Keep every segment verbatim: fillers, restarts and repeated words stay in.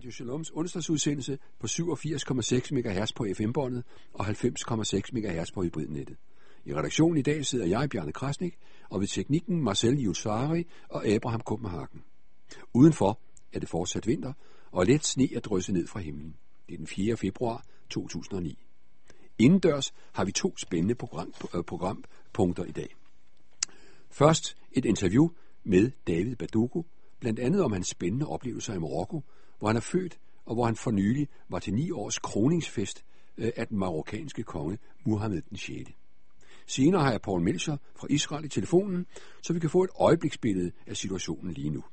Radio Shaloms onsdagsudsendelse på syvogfirs komma seks megahertz på F M-båndet og halvfems komma seks megahertz på hybridnettet. I redaktionen i dag sidder jeg, Bjarne Krasnik, og ved teknikken Marcel Jusari og Abraham Kopenhagen. Udenfor er det fortsat vinter, og let sne er drysset ned fra himlen. Det er den fjerde februar to tusind og ni. Indendørs har vi to spændende program, øh, programpunkter i dag. Først et interview med David Barduggu, blandt andet om hans spændende oplevelser i Marokko, hvor han er født, og hvor han for nylig var til ni års kroningsfest øh, af den marokkanske konge Mohammed den sjette. Senere har jeg Paul Melcher fra Israel i telefonen, så vi kan få et øjebliksbillede af situationen lige nu.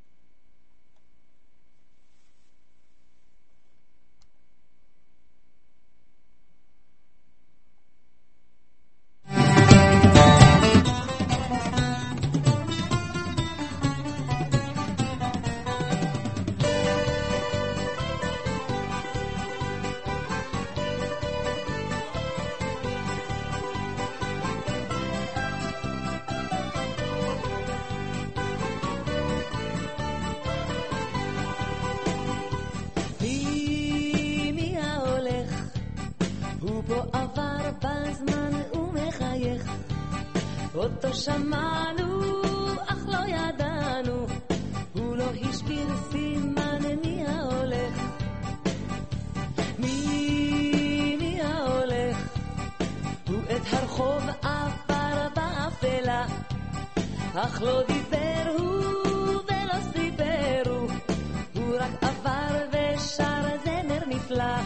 אותו שמענו, אך לא ידענו, הוא לא השאיר סימן מי ההולך. מי, מי ההולך? הוא את הרחוב עבר באפלה, אך לא דיבר הוא ולא סיפר הוא, הוא רק עבר ושר זמר נפלא.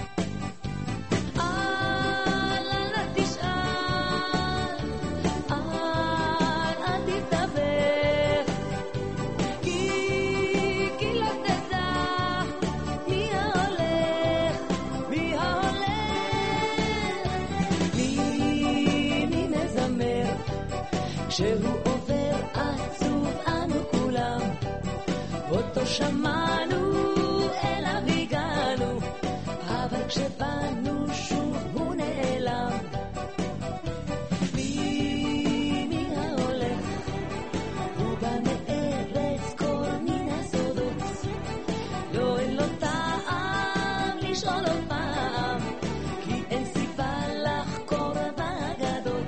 שהוא עובר עצוב אנו כולם, אותו שמענו אליו הגענו, אבל כשבאנו שוב הוא נעלם. מי, מי ההולך? הוא בא מארץ כל מיני סודות, לא אין לו טעם לשאול עוד פעם, כי אין סיבה לחקור באגדות.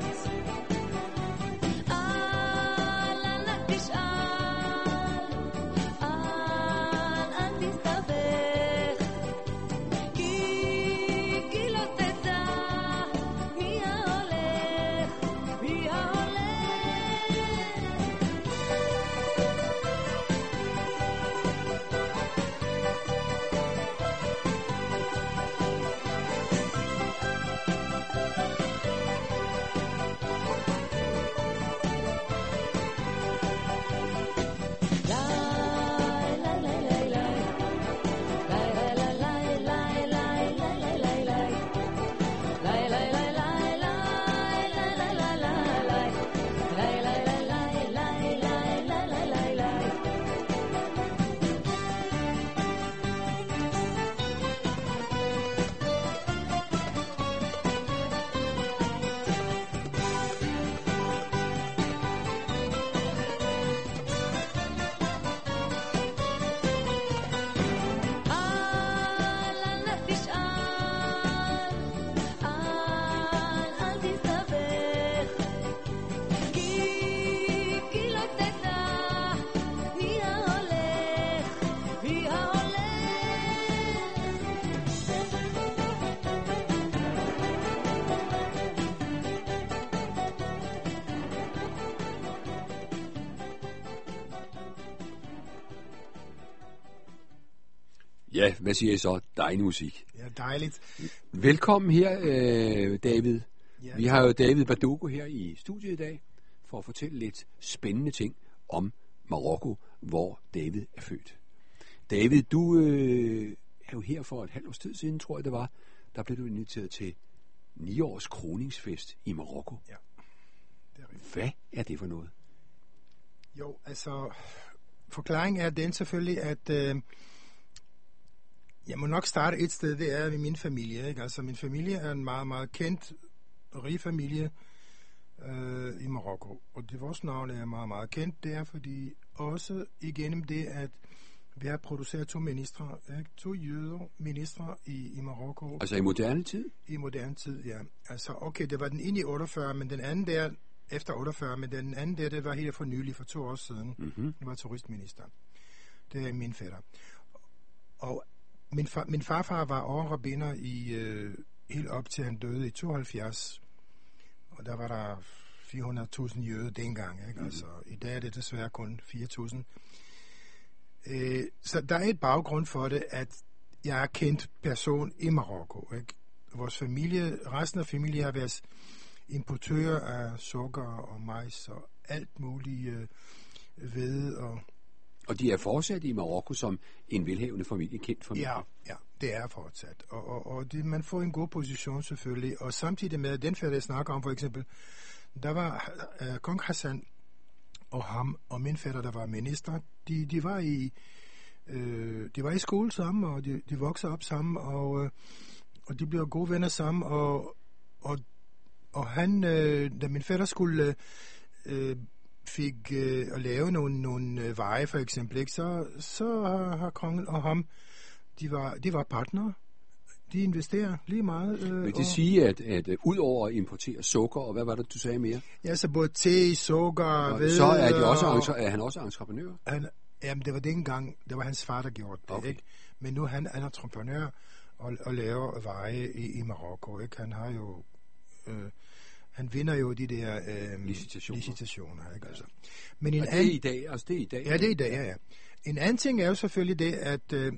Ja, hvad siger I så? Dejlig musik. Ja, dejligt. Velkommen her, øh, David. Ja, Vi har jo David Barduggu her i studiet i dag, for at fortælle lidt spændende ting om Marokko, hvor David er født. David, du øh, er jo her for et halvt års tid siden, tror jeg det var. Der blev du inviteret til ni års kroningsfest i Marokko. Ja, det er rigtigt. Hvad er det for noget? Jo, altså, forklaringen er den selvfølgelig, at øh, jeg må nok starte et sted, det er ved min familie. Ikke? Altså, min familie er en meget, meget kendt, rig familie øh, i Marokko. Og det vores navn er meget, meget kendt. Det er fordi også igennem det, at Vi har produceret to ministre, ikke? To jøder ministre i, i Marokko. Altså i moderne tid? I moderne tid, ja. Altså, okay, det var den ene i otteogfyrre, men den anden der, efter otteogfyrre, men den anden der, det var helt for nylig, for to år siden. Mm-hmm. Det var turistminister. Det er min fætter. Og min, far, min farfar var overrabbiner i øh, helt op til han døde i tooghalvfjerds. Og der var der fire hundrede tusind jøder dengang, ikke? Mm-hmm. Altså, i dag er det desværre kun fire tusind. Øh, så der er et baggrund for det, at jeg er kendt person i Marokko, ikke? Vores familie, resten af familien har været importører af sukker og majs og alt muligt øh, hvede og... Og de er fortsat i Marokko som en velhavende familie, kendt familie? Ja, ja, det er fortsat. Og, og, og det, man får en god position selvfølgelig. Og samtidig med den færd, jeg snakker om for eksempel, der var uh, kong Hassan og ham og min fætter, der var minister, de, de var i øh, de var i skole sammen, og de, de voksede op sammen, og, øh, og de blev gode venner sammen, og, og, og han, øh, da min fætter skulle øh, fik øh, at lave nogle, nogle øh, veje, for eksempel, ikke? Så, så har, har kongen og ham, de var, de var partnere. De investerer lige meget. Øh, Vil det og, sige, at, at uh, ud over at importere sukker, og hvad var det, du sagde mere? Ja, så både te, sukker, hvede... Så er, de også, er han også entreprenør? Han, jamen, det var det engang, det var hans far, der gjorde det, okay. ikke? Men nu er han er entreprenør og, og laver veje i, i Marokko, ikke? Han har jo... Øh, han vinder jo de der øh, licitationer. licitationer, ikke? Altså. Men en og det er anden, i dag, altså det er i dag? Ja, det er i dag, ja, ja. En anden ting er jo selvfølgelig det, at øh,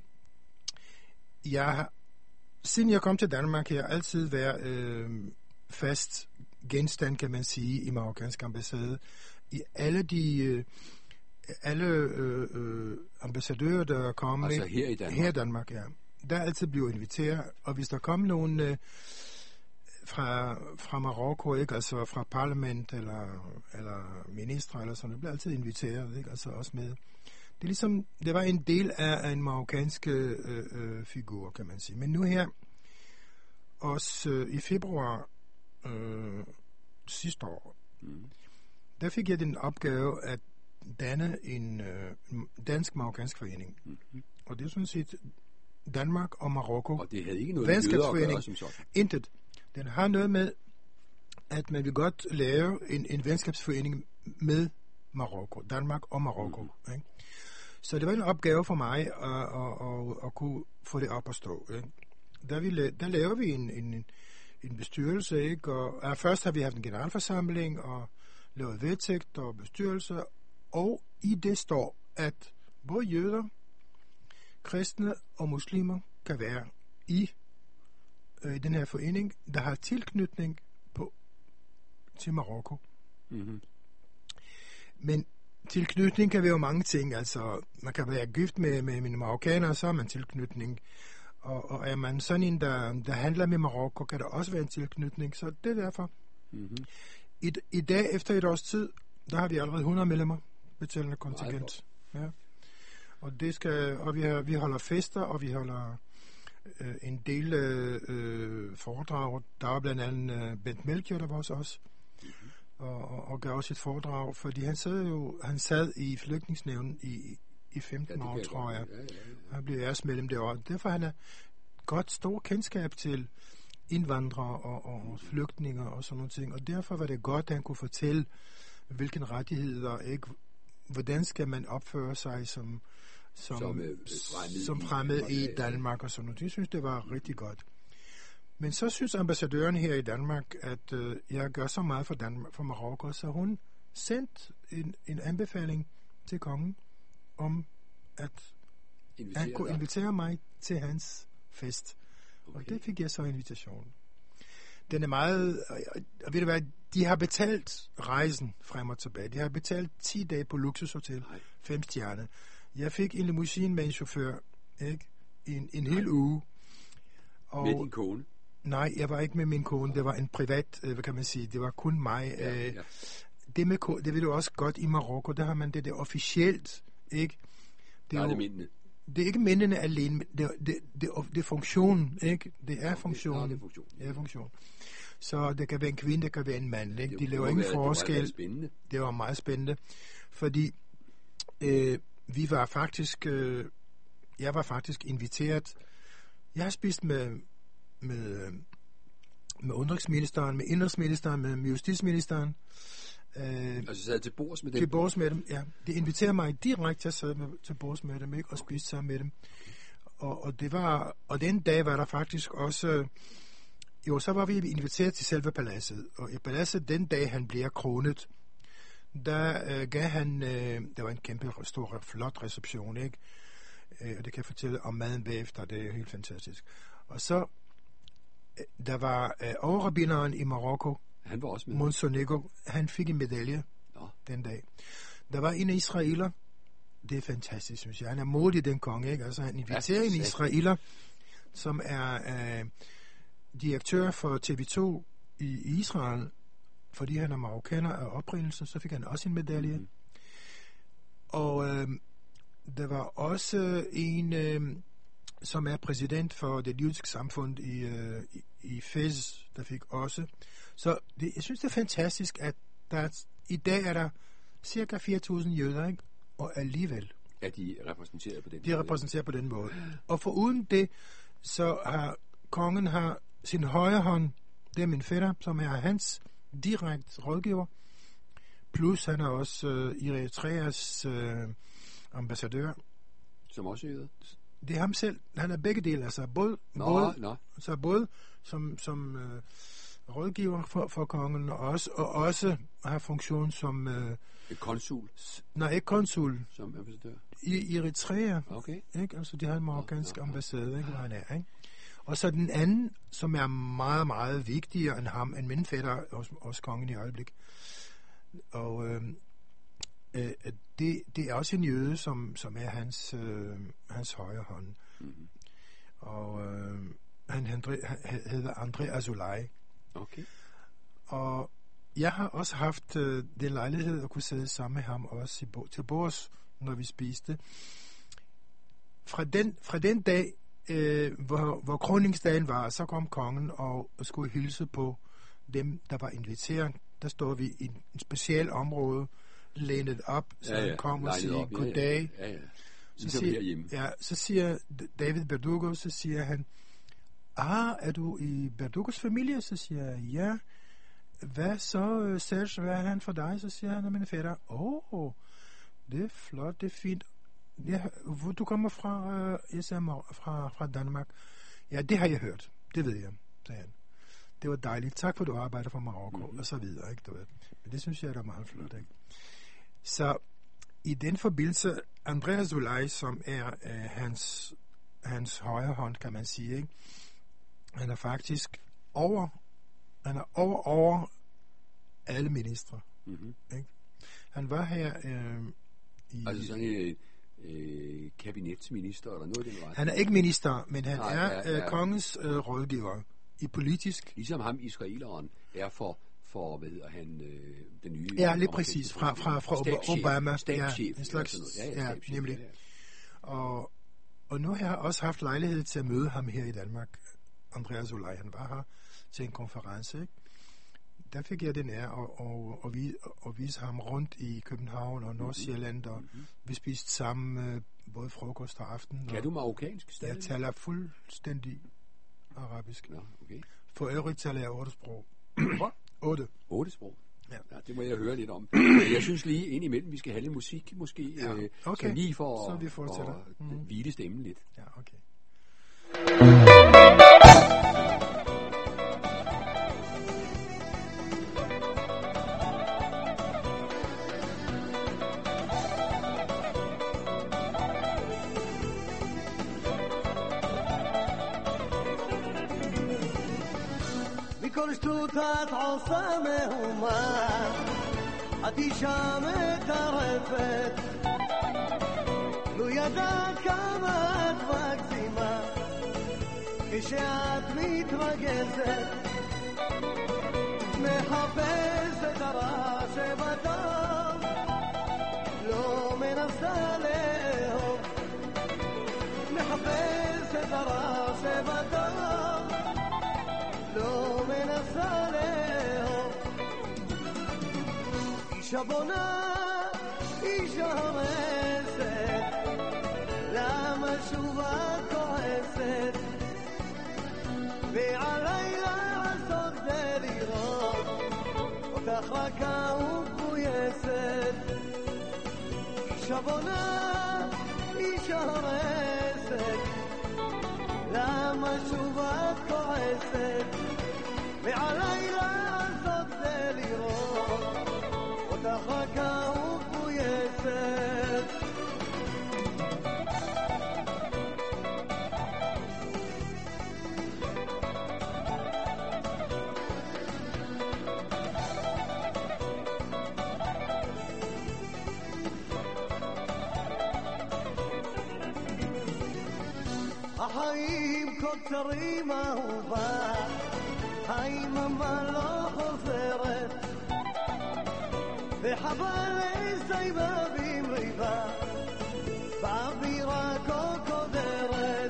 jeg har, siden jeg kom til Danmark, har jeg altid været øh, fast genstand, kan man sige, i marokkansk ambassade. I alle de øh, alle øh, øh, ambassadører, der kommer altså her i Danmark? Her i Danmark, ja. Der er altid blevet inviteret, og hvis der kommer nogen øh, fra, fra Marokko, ikke? Altså fra parlament eller, eller ministre eller sådan, det bliver altid inviteret, ikke? Altså også med. Det er ligesom, det var en del af, af en marokkansk øh, øh, figur, kan man sige. Men nu her, også øh, i februar øh, sidste år, mm. der fik jeg den opgave at danne en øh, dansk marokkansk forening. Mm-hmm. Og det er sådan set Danmark og Marokko. Og det havde ikke noget med jøder at gøre som sådan? Intet. Den har noget med, at man vil godt lave en, en venskabsforening med Marokko. Danmark og Marokko. Mm-hmm. Ikke? Så det var en opgave for mig at, at, at, at kunne få det op at stå. Ikke? Der, vi, der laver vi en, en, en bestyrelse, ikke? Og uh, først har vi haft en generalforsamling og lavet vedtægt og bestyrelse, og i det står, at både jøder, kristne og muslimer kan være i, øh, i den her forening, der har tilknytning på, til Marokko. Mm-hmm. Men tilknytning kan være jo mange ting. Altså, man kan være gift med, med mine marokkanere, så har man tilknytning. Og, og er man sådan en, der, der handler med Marokko, kan der også være en tilknytning. Så det er derfor. Mm-hmm. I, I dag, efter et års tid, der har vi allerede hundrede medlemmer betalende kontingent. Ja. Og det skal, og vi, har, vi holder fester, og vi holder øh, en del øh, foredrag. Der var blandt andet øh, Bent Melchior, der var hos os. Mm-hmm. Og, og, og gav også et foredrag, fordi han sad jo han sad i flygtningsnævnen i, i femten ja, år, tror jeg. Ja, ja, ja. Han blev æresmedlem det år. Derfor han er godt stor kendskab til indvandrere og, og mm-hmm. flygtninger og sådan nogle ting. Og derfor var det godt, at han kunne fortælle, hvilke rettigheder, ikke? Hvordan skal man opføre sig som, som, som, øh, fremmed, som fremmed i, i Danmark og sådan noget. Jeg synes, det var rigtig godt. Men så synes ambassadøren her i Danmark, at øh, jeg gør så meget for, Danmark, for Marokko, så hun sendte en, en anbefaling til kongen om, at Inviterer han kunne dig. invitere mig til hans fest. Okay. Og det fik jeg så invitationen. Den er meget, og ved du hvad, de har betalt rejsen frem og tilbage. De har betalt ti dage på luksushotel, fem stjerner. Jeg fik en limousine med en chauffør, ikke? En, en hel uge. Og med din kone? Nej, jeg var ikke med min kone. Det var en privat, hvad kan man sige, det var kun mig. Ja, ja. Det med kone, det ved du også godt i Marokko, der har man det der officielt, ikke? Det er, er det mindende. Det er ikke mindende alene, det, det, det, det, det er funktionen, ikke? Det er funktionen. Det er funktion. Det er funktion. Så det kan være en kvinde, det kan være en mand, ikke? De laver ingen være, forskel. Det var, det var meget spændende, fordi øh, vi var faktisk øh, jeg var faktisk inviteret. Jeg har spist med, med, med udenrigsministeren, med indrigsministeren, med, med justitsministeren. Øh, Altså sad til bords med dem? til bords med dem, ja. De inviterede mig direkte til at sidde med, til bords med dem, ikke? Og spise sammen med dem. Og, og, det var, og den dag var der faktisk også... Jo, så var vi inviteret til selve paladset. Og i paladset, den dag han bliver kronet, der øh, gav han... Øh, der var en kæmpe, stor, flot reception, ikke? Øh, og det kan jeg fortælle om maden bagefter, det er helt fantastisk. Og så... Øh, der var øh, overrabbineren i Marokko, Han var også med. Monsonego, han fik en medalje Nå. den dag. Der var en israeler, det er fantastisk, synes jeg. Han er modig, den konge, ikke? Altså, han inviterer Ja, en sandt. israeler, som er øh, direktør for T V to i Israel, fordi han er marokkaner af oprindelse, så fik han også en medalje. Mhm. Og øh, der var også en, øh, som er præsident for det jødiske samfund i, øh, i, i Fez, der fik også. Så det, jeg synes, det er fantastisk, at der er, i dag er der cirka fire tusind jøder, ikke? Og alligevel, Er de repræsenteret på den de er repræsenteret på den måde. Og foruden det, så har kongen har sin højre hånd, det er min fætter, som er hans direkte rådgiver, plus han er også øh, Eritreas øh, ambassadør. Som også jøder? Det er ham selv. Han er begge dele, altså både, Nå, både, nå. så både som, som øh, rådgiver for, for kongen, og også, og også har funktion som, øh, Et konsul nej, ikke konsul, som ambassadør? i Eritrea, Okay. ikke? Altså, de har en marokkansk Nå, nå, nå. ambassade, ikke, hvor han er, ikke? Og så den anden, som er meget, meget vigtigere end ham, end min fætter, også, også kongen i øjeblik. Og øh, øh, det, det er også en jøde, som, som er hans, øh, hans højre hånd. Mm-hmm. Og øh, han, Andre, han hedder André Azoulay. Okay. Og jeg har også haft øh, den lejlighed at kunne sidde sammen med ham også i bo- til bords, når vi spiste. Fra den, fra den dag, øh, hvor, hvor kroningsdagen var, så kom kongen og, og skulle hilse på dem, der var inviteret. Der står vi i en speciel område, lænet op, så Ja, ja. han kom og Legnet siger op. Ja, ja. goddag. Ja, ja. Så Ligesom siger, herhjemme. ja, så siger David Berdugo, så siger han, ah, er du i Berdugos familie? Så siger jeg, ja. Hvad så, øh, Serge, hvad er han for dig? Så siger han, at min fætter, åh, oh, det er flot, det er fint. Ja, hvor du kommer fra, øh, jeg siger, fra, fra Danmark. Ja, det har jeg hørt, det ved jeg, sagde han. Det var dejligt, tak for, at du arbejder for Marokko, mm-hmm. og så videre, ikke, du ved. Men det synes jeg, der er meget flot, ikke? Så i den forbindelse, André Azoulay, som er øh, hans, hans højre hånd, kan man sige, ikke? Han er faktisk over, han er over, over alle ministre. Mm-hmm. Ikke? Han var her øh, i... Altså sådan en øh, kabinetsminister eller noget i den ret. Han er ikke minister, men han Nej, er ja, ja. øh, kongens øh, rådgiver i politisk. Ligesom ham, israeleren, er for, for hvad hedder han, øh, den nye... Ja, lige præcis, fra, fra, fra Stabschef. Obama. Stabschef. Ja, en slags, eller sådan noget. Ja, ja, ja, stabschef, nemlig. ja, ja. Og, og nu har jeg også haft lejlighed til at møde ham her i Danmark. André Azoulay, han var her til en konference, ikke? Der fik jeg den ære at, at, at, vise, at vise ham rundt i København og Nordsjælland, og Mm-hmm. vi spiste sammen øh, både frokost og aften. Kan og du marokkansk stadig? jeg taler fuldstændig arabisk. Nå, okay. For øvrigt taler jeg otte sprog. Hvor? Otte. Otte sprog. Ja. Ja, det må jeg høre lidt om. Jeg synes lige indimellem, vi skal have lidt musik, måske. Ja, øh, okay. Så lige for Så vi at, fortsætter. at Mhm. hvile stemmen lidt. Ja, okay. بكل شتوتات عصامه وما عدي شامه ترفت لو يدك كمان فاكسيما كشات مترقزت محبس دراسة بدام لو من السالهم محبس دراسة بدام لو من السالهم شبونا إيشا مسد لما مشوبة كويسة ועלי לעשות כדי לראות אותך רכה וכויסת אישה בונה, אישה הורסת למה שוב את כועסת ועלי לעשות כדי לראות אותך רכה וכויסת החיים קוצרים אהובה, היממה לא חוזרת, וחבל לסיימה במריבה, באווירה כה קודרת.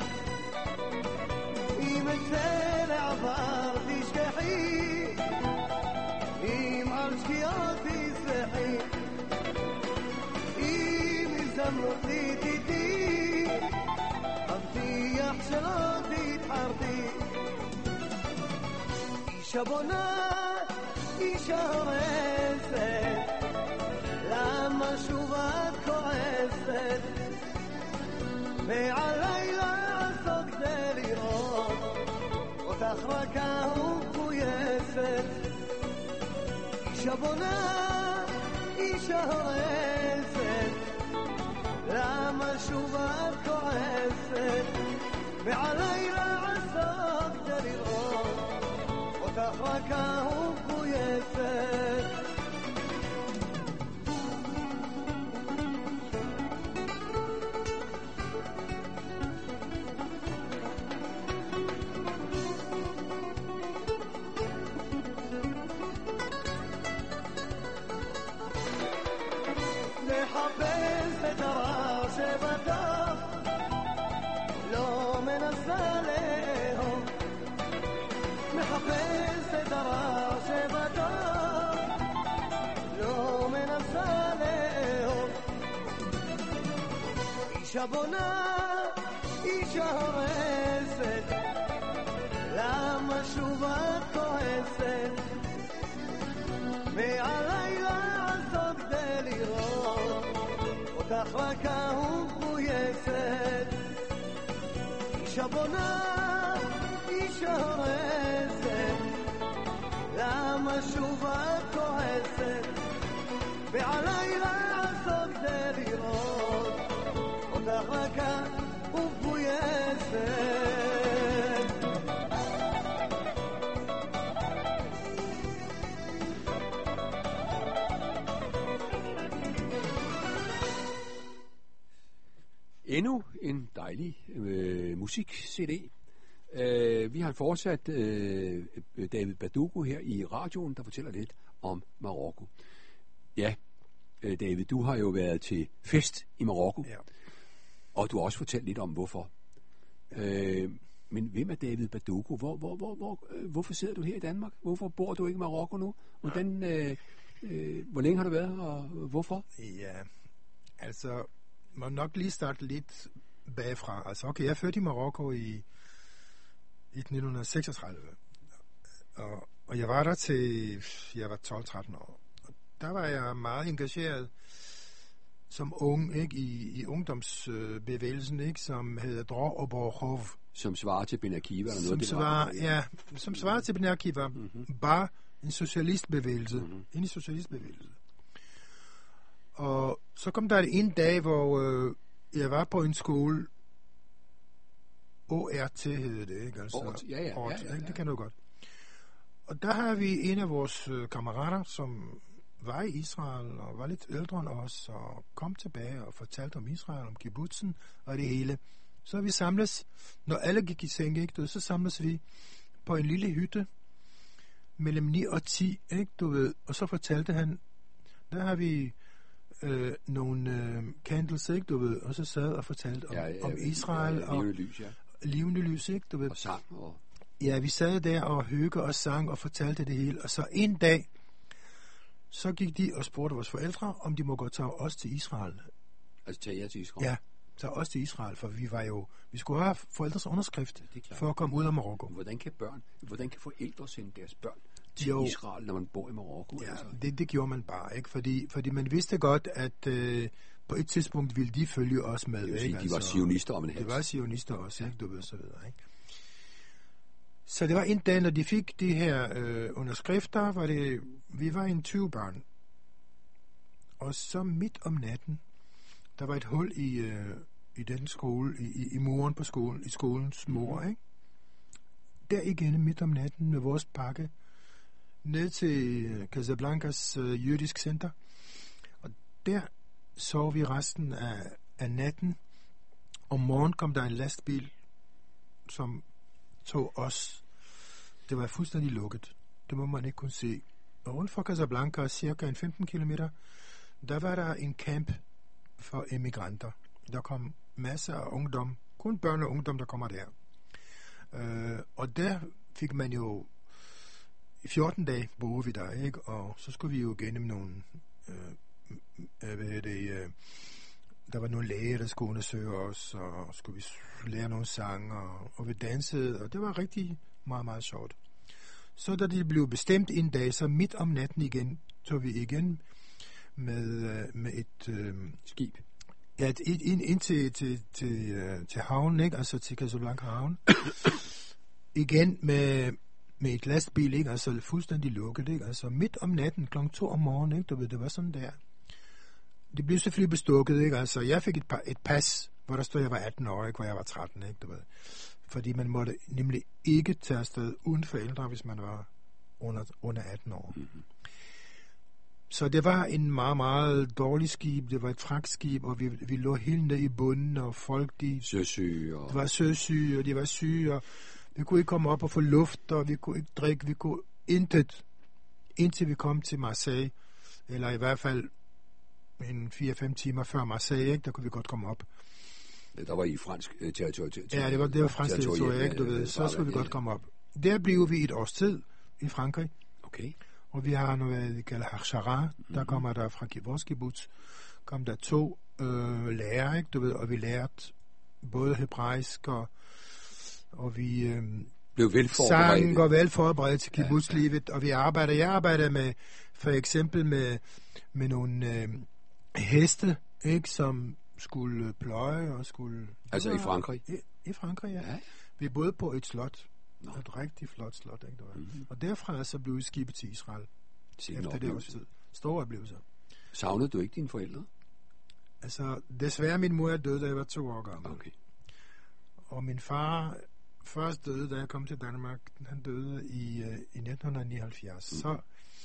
אם אצא לעבר תשכחי, אם על שקיעות תסלחי, אם הזדמנות לי תיתי, הבטיח שלא תתחרתי. אישה בונה, אישה הורסת, למה שוב את כועסת ועלי לעשות כדי לראות אותך רכה וכויסת. אישה בונה, אישה הורסת, למה שוב את כועסת ועלי לעשות כדי לראות אותך רכה וכויסת. מחפש את הרע שבטח, לא מנסה לאהוב. מחפש את הרע שבטח, לא מנסה לאהוב. אישה בונה, אישה הורסת, למה שוב את כועסת ועלי לעשות כדי לראות אותך רכה וכויסת. אישה בונה, אישה הורסת, למה שוב את כועסת ועלי לעשות כדי לראות אותך רכה וכויסת. Endnu en dejlig øh, musik-C D. Øh, vi har fortsat øh, David Badugo her i radioen, der fortæller lidt om Marokko. Ja, øh, David, du har jo været til fest i Marokko, Ja. og du har også fortalt lidt om, hvorfor. Øh, men hvem er David Badugo? Hvor, hvor, hvor, hvor, øh, hvorfor sidder du her i Danmark? Hvorfor bor du ikke i Marokko nu? Hvordan, øh, øh, hvor længe har du været her, og hvorfor? Ja, altså, må nok lige starte lidt bagfra. Altså, okay, jeg er født i Marokko i, i nitten seksogtredive, og, og jeg var der til, jeg var tolv tretten år. Og der var jeg meget engageret som ung, ikke, i, i ungdomsbevægelsen, ikke, som hedder Drog og Borkhov. Som svarer til Ben Akiva eller noget? Som det svarer, var, ja, som svarer til Ben Akiva, Mhm. bare en socialistbevægelse, Mhm. en socialistbevægelse. Og så kom der en dag, hvor øh, jeg var på en skole, O R T hedder det, ikke? Altså, O R T, ja, ja, O R T, ja, ja, ikke? ja. Det kan du godt. Og der har vi en af vores øh, kammerater, som var i Israel og var lidt ældre end os, og kom tilbage og fortalte om Israel, om kibbutzen og det hele. Så vi samles, når alle gik i seng, ikke, du ved, så samles vi på en lille hytte mellem ni og ti, ikke, du ved, og så fortalte han, der har vi øh, nogle øh, candles, ikke, du ved, og så sad og fortalte om, Ja, ja, om Israel ja, og levende lys, ja. levende lys, ikke, du ved. Og sang. Og... Ja, vi sad der og hygge og sang og fortalte det hele, og så en dag, så gik de og spurgte vores forældre, om de må godt tage os til Israel. Altså tage jer til Israel? Ja, Så også til Israel, for vi var jo, vi skulle have forældres underskrift Det er klart. for at komme ud af Marokko. Hvordan kan børn, hvordan kan forældre sende deres børn til Jo. Israel, når man bor i Marokko? Ja, Altså? det, det gjorde man bare, ikke? Fordi, fordi man vidste godt, at øh, på et tidspunkt ville de følge os med. Det vil sige, ikke? de var sionister om en hals. Det var sionister også, ikke? Du ved, så videre, ikke? Så det var en dag, når de fik de her øh, underskrifter, var det, vi var en tyve børn. Og så midt om natten, der var et hul i, øh, i den skole, i, i, i muren på skolen, i skolens mur, ikke? Der igen midt om natten med vores pakke, ned til Casablancas øh, jødisk center. Og der sov vi resten af, af natten. Om morgenen kom der en lastbil, som tog os. Det var fuldstændig lukket. Det må man ikke kunne se. Og rundt for Casablanca, cirka en femten kilometer, der var der en camp for emigranter. Der kom masser af ungdom, kun børn og ungdom, der kommer der. Øh, og der fik man jo i fjorten dage boede vi der, ikke? Og så skulle vi jo gennem nogle øh, øh, hvad hedder det, øh, der var nogle læger, der skulle undersøge os, og skulle vi lære nogle sange, og, og vi dansede, og det var rigtig meget, meget sjovt. Så da det blev bestemt en dag, så midt om natten igen, tog vi igen med, øh, med et øh, Skib. ja, et, et, ind, ind til, til, til, øh, til havnen, ikke? Altså til Casablanca havn. Igen med med et lastbil, ikke? Altså fuldstændig lukket, ikke? Altså midt om natten, klokken to om morgenen, ikke? Du ved, det var sådan der. Det blev selvfølgelig bestukket, ikke? Altså jeg fik et, pa- et pas, hvor der stod, at jeg var atten år, ikke? Hvor jeg var tretten, ikke? Du ved. Fordi man måtte nemlig ikke tage afsted uden forældre, hvis man var under, under atten år. Mm-hmm. Så det var en meget, meget dårlig skib. Det var et fragtskib, og vi, vi lå helt nede i bunden, og folk, de... Søsyge og... Det var søsyge, og de var syge, og vi kunne ikke komme op og få luft, og vi kunne ikke drikke, vi kunne intet, indtil vi kom til Marseille, eller i hvert fald en fire fem timer før Marseille, ikke? Der kunne vi godt komme op. Der var i fransk øh, territorium. Ja, det var, det var fransk territorium, ikke? Du ved, så skulle vi godt komme op. Der blev vi et års tid i Frankrig, Okay. og vi har noget, vi kalder Hachara, der mm-hmm. kommer der fra vores kibbutz, kom der to øh, lærere, ikke? Du ved, og vi lærte både hebraisk og og vi øh, blev velforberedt. sang og velforberedt til kibbutzlivet, ja, ja. Og vi arbejder, jeg arbejder med, for eksempel med, med nogle øh, heste, ikke, som skulle pløje og skulle... Altså var, i Frankrig? I, i Frankrig, ja. Ja. Vi boede på et slot, Nå. et rigtig flot slot, ikke, Mm-hmm. og derfra så blev vi skibet til Israel, Sikke efter det års tid. Store oplevelser. Savnede du ikke dine forældre? Altså, desværre min mor er død, da jeg var to år gammel. Okay. Og min far først døde, da jeg kom til Danmark. Han døde i, uh, i nitten nioghalvfjerds. Mm. Så,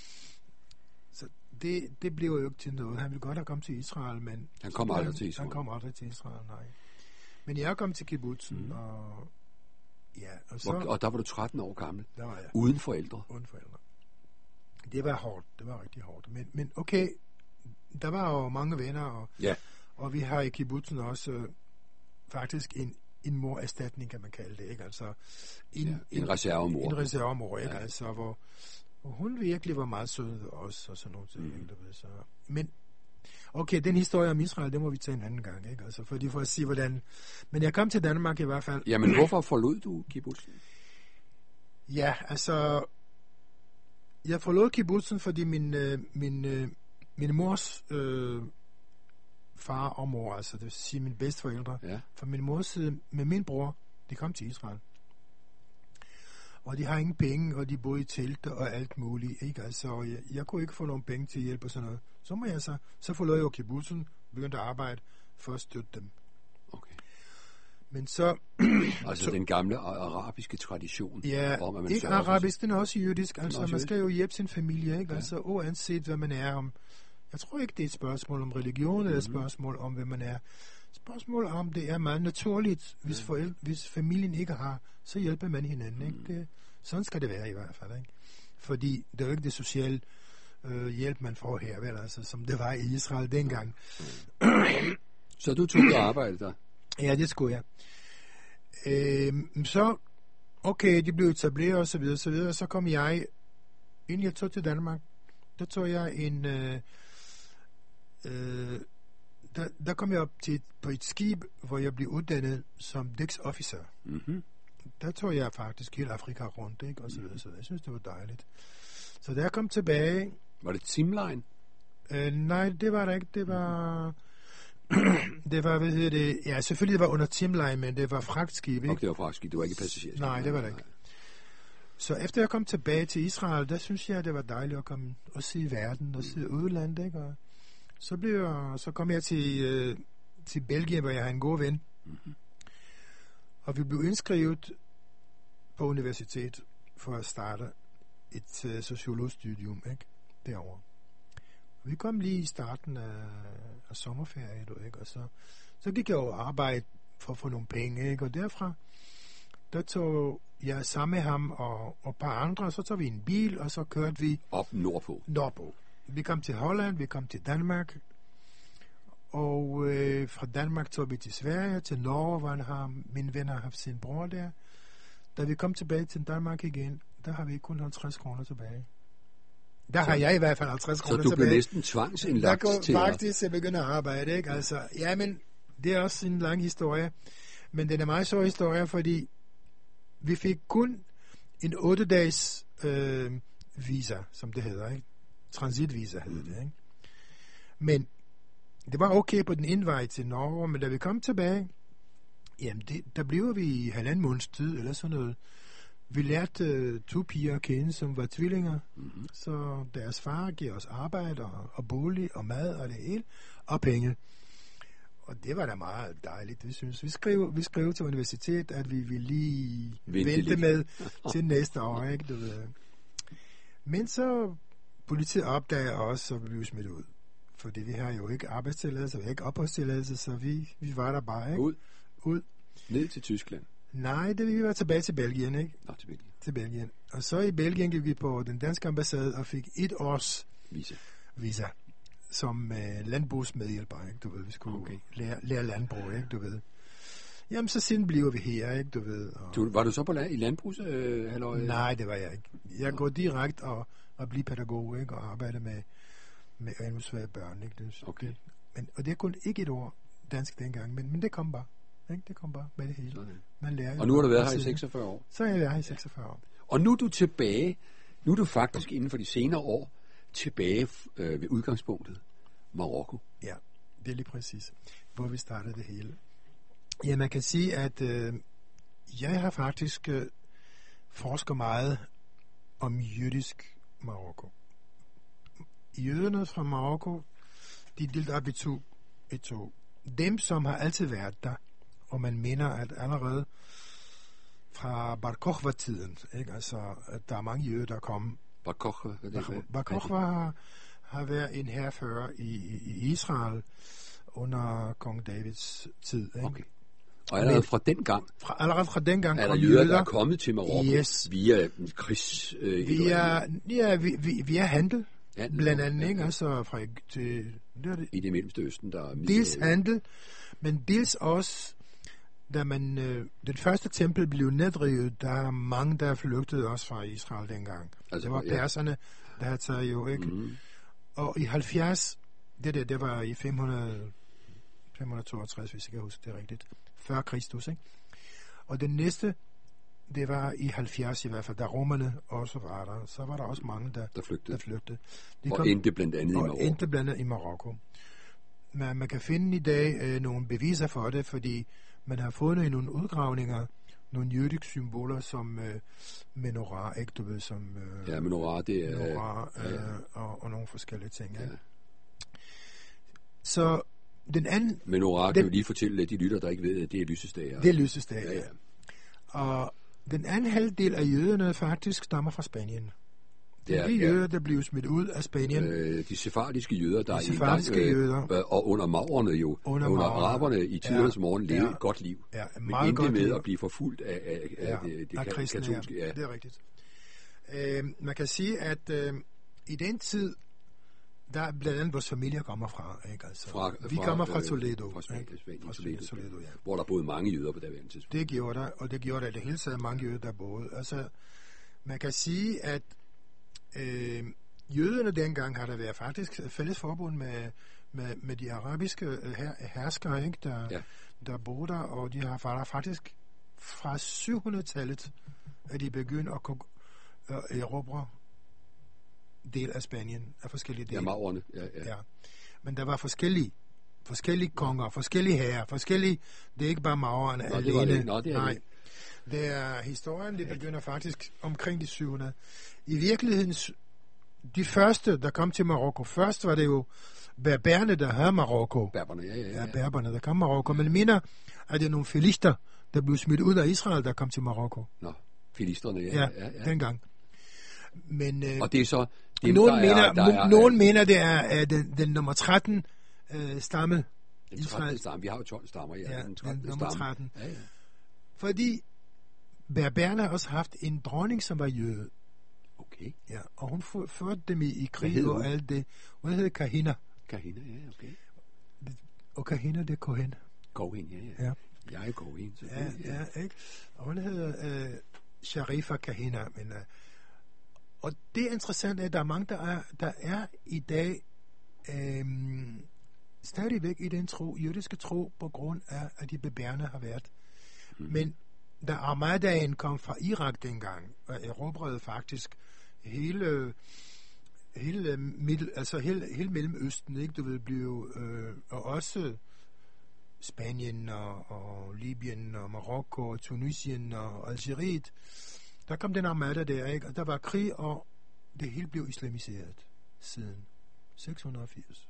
så det, det blev jo ikke til noget. Han ville godt have kommet til Israel, men... Han kom aldrig til Israel? Han kom aldrig til Israel, nej. Men jeg kom til kibbutzen, Mm. og... Ja, og så... Og, og der var du tretten år gammel? Der var jeg. Uden forældre? Uden forældre. Det var hårdt. Det var rigtig hårdt. Men, men okay, der var jo mange venner, og, Ja. og vi har i kibbutzen også øh, faktisk en en morerstatning, kan man kalde det, ikke? Altså en, Ja, en reservemor. En reservemor, ikke? Ja. Altså, hvor, hvor hun virkelig var meget sød ved os, og sådan noget. Mm. Ikke? Du ved, så. Men, okay, den historie om Israel, det må vi tage en anden gang, ikke? Altså, fordi for at sige, hvordan... Men jeg kom til Danmark i hvert fald. Jamen, hvorfor forlod du kibbutzen? Ja, altså... Jeg forlod kibbutzen, fordi min, øh, min, øh, min mors... Øh, far og mor, altså det vil sige mine bedsteforældre, Ja. fra min mors side med min bror, de kom til Israel. Og de har ingen penge, og de boede i telte og alt muligt, ikke? Altså, jeg, jeg kunne ikke få nogen penge til hjælp og sådan noget. Så må jeg så, så forlod jeg jo kibbutzen, begyndte at arbejde for at støtte dem. Okay. Men så... Altså så, den gamle arabiske tradition. ja, om, at man ikke sørger for- arabisk, den er også jødisk. Altså, også man skal jo hjælpe sin familie, ikke? Ja. Altså, uanset hvad man er om... Jeg tror ikke, det er et spørgsmål om religion, mm-hmm. eller et spørgsmål om, hvad man er. Spørgsmål om, det er meget naturligt. Hvis, forældre, hvis familien ikke har, så hjælper man hinanden, ikke? Det, sådan skal det være i hvert fald, ikke? Fordi det er jo ikke det sociale øh, hjælp, man får her, vel? Altså, som det var i Israel dengang. Så du tog og arbejde der? Ja, det skulle jeg. Øh, så, okay, de blev etableret og så videre, så videre. Så kom jeg, inden jeg tog til Danmark, der tog jeg en... Øh, øh, der, der kom jeg op til et, på et skib, hvor jeg blev uddannet som dæksofficer. Mm-hmm. Der tog jeg faktisk hele Afrika rundt, ikke? Og så videre, så jeg synes, det var dejligt. Så da jeg kom tilbage... Var det Timline? Øh, nej, det var der ikke. Det var... det var, hvad hedder det... Ja, selvfølgelig det var under Timline, men det var fragtskib, ikke? Og det var fragtskib, det var ikke passagerskib. Nej, det var det ikke. Så efter jeg kom tilbage til Israel, der synes jeg, det var dejligt at komme og se verden og se udlandet, ikke? Og så, blev jeg, så kom jeg til, øh, til Belgien, hvor jeg har en god ven. Mm-hmm. Og vi blev indskrevet på universitet for at starte et uh, sociologstudium, ikke? Derovre. Og vi kom lige i starten af, af sommerferien, du, ikke? Og så, så gik jeg over arbejde for at få nogle penge, ikke? Og derfra, der tog jeg sammen med ham og, og et par andre, så tog vi en bil, og så kørte vi op nordpå. nordpå. Vi kom til Holland, vi kom til Danmark, og øh, fra Danmark tog vi til Sverige, til Norge, hvor han har, min ven har haft sin bror der. Da vi kom tilbage til Danmark igen, der har vi kun halvtreds kroner tilbage. Der så, har jeg i hvert fald halvtreds kroner tilbage. Så du blev næsten tvangsindlagt til... Der til... går faktisk at begynde at arbejde, ikke? Altså, ja, men det er også en lang historie, men den er meget sjov historie, fordi vi fik kun en otte dages øh, visa, som det hedder, ikke? Transitvisa hedder det, ikke? Men det var okay på den indvej til Norge, men da vi kom tilbage, jamen, det, der blev vi i halvanden måneds tid, eller sådan noget. Vi lærte uh, to piger at kende, som var tvillinger, mm-hmm. så deres far gav os arbejde og, og bolig og mad og det hele, og penge. Og det var da meget dejligt, vi synes. Vi skrev, vi skrev til universitet, at vi ville lige vente, vente med til næste år, ikke? Du ved. Men så politiet opdager os, og vi blev smidt ud. Fordi vi har jo ikke arbejdstilladelse, vi har ikke opholdstilladelse, så vi, vi var der bare, ikke? Ud? Ud. Ned til Tyskland? Nej, det vi var tilbage til Belgien, ikke? Nå, til Belgien. Til Belgien. Og så i Belgien gik vi på den danske ambassade og fik et års visa, visa som uh, landbrugsmedhjælper, ikke? Du ved, vi skulle okay. lære, lære landbrug, ikke? Du ved. Jamen, så siden bliver vi her, ikke? Du ved. Og... Du, var du så på land, i landbrugs, øh, halløj? Nej, det var jeg ikke. Jeg går direkte og, og bliver pædagog, ikke? Og arbejder med, med endnu børn, ikke? Det, okay. Men, og det er kun ikke et ord dansk dengang, men, men det kom bare. Ikke? Det kom bare med det hele. Sådan. Man lærer og nu har du været her i seksogfyrre år? Så har jeg været her i seksogfyrre år. Og nu er du tilbage, nu er du faktisk inden for de senere år tilbage øh, ved udgangspunktet, Marokko. Ja, det er lige præcis, hvor vi startede det hele. Ja, man kan sige, at øh, jeg har faktisk øh, forsket meget om jødisk Marokko. Jøderne fra Marokko, de er delt op i to, i to. Dem, som har altid været der, og man mener, at allerede fra Bar Kokhba-tiden, ikke? Altså, at der er mange jøder, der kom. Bar Kokhba? Bar, Bar Kokhba har, har været en herfører i, i, i Israel under kong Davids tid. Ikke? Okay. Og allerede fra den gang? Fra, allerede fra den gang er der jøder, der er kommet til Marokko yes. via krigs... Øh, via, ja, via, via handel. handel blandt andet, ja, ikke? ja. Altså fra til... Det er det. I det mellemste østen, der er... Dels handel, men dels også, da man... Øh, den første tempel blev nedrevet, der er mange, der flygtede også fra Israel dengang. Altså, det var ja. perserne, der havde taget jo, ikke? Mm. Og i halvfjerds, det der, det var i fem hundrede, fem hundrede toogtres, hvis jeg kan huske det rigtigt, før Kristus, ikke? Og den næste, det var i halvfjerds i hvert fald, da romerne også var der, så var der også mange, der, der flygtede. Der flygtede. De og kom, endte blandt andet i Marokko. Og endte blandt andet i Marokko. Men man kan finde i dag øh, nogle beviser for det, fordi man har fundet i nogle udgravninger nogle jødiske symboler som øh, menorah, ikke du ved, som... Øh, ja, menorah, det er... Menorah, øh, ja. og, og nogle forskellige ting, ja. Ikke? Så den anden... Menorah, kan vi lige fortælle de lytter, der ikke ved, at det er lysestager. Det er lysestager, ja, ja. Og den anden halvdel af jøderne faktisk stammer fra Spanien. Det er ja, de jøder, ja. der blev smidt ud af Spanien. Øh, de sefardiske jøder, der de sefardiske i jøder. Øh, og under maurerne jo, under, under araberne i tidernes ja, morgen levede ja, et godt liv. Ja, men endte med liv. At blive forfulgt af, af, ja, af det, det af kristne, katolske. Ja. Ja. Det er rigtigt. Øh, man kan sige, at øh, i den tid, der blandt andet vores familie kommer fra. Ikke? Altså, fra vi fra, kommer fra Toledo. Øh, fra Spanien, Spanien, fra Toledo, Toledo, ja. Hvor der boede mange jøder på det tidspunkt. Det gjorde der, og det gjorde der det hele taget mange jøder, der boede. Altså, man kan sige, at øh, jøderne dengang har der været faktisk fælles forbund med, med, med de arabiske øh, her, herskere, ikke, der, Ja. der bor der, og de har fra- faktisk fra syv hundrede-tallet, at de begyndte at kunne øh, erobre del af Spanien, af forskellige Ja, dele. maurerne. Ja, ja. Ja. Men der var forskellige, forskellige konger, forskellige herrer, forskellige, det er ikke bare maurerne Nå, alene. det var det ikke. Nå, det er det Nej. ikke. Det er historien, det begynder faktisk omkring de syv hundrede. I virkeligheden, s- de første, der kom til Marokko, først var det jo berberne, der havde Marokko. Berberne, ja, ja, Ja, ja. berberne, der kom til Marokko. Men mener, at det er nogle filister, der blev smidt ud af Israel, der kom til Marokko. Nå, filisterne, ja, Ja, ja, ja. dengang. Men øh, Og det er så dem, nogen, der mener, er, der er, nogen mener, det er, er den, den nummer tretten øh, stamme. den trettende Israel. stamme. Vi har jo tolv stammer, ja. Ja, den den trettende nummer stamme. tretten. Ja, ja. Fordi berberne har også haft en dronning, som var jøde. Okay. Ja, og hun fu- førte dem i, i Hvad krig hed og hun? alt det. Hun hed Kahina. Kahina, ja, okay. Og Kahina, det er Kohen. Kohen, ja, ja. Ja. Jeg er Kohen, så Ja, det, ja, ikke? Og hun hedder øh, Sharifa Kahina. Men, øh, og det er interessant, at der er mange, der er, der er i dag øh, stadigvæk i den tro, jødiske tro, på grund af, at de berberne har været. Mhm. Mm. Men da Armadaen kom fra Irak dengang, og erobrede faktisk hele hele, middel, altså hele, hele Mellemøsten, ikke? Du ved, blev øh, og også Spanien og, og Libyen og Marokko og Tunisien og Algeriet. Der kom den armada der, ikke? Og der var krig, og det hele blev islamiseret siden seks hundrede og firs.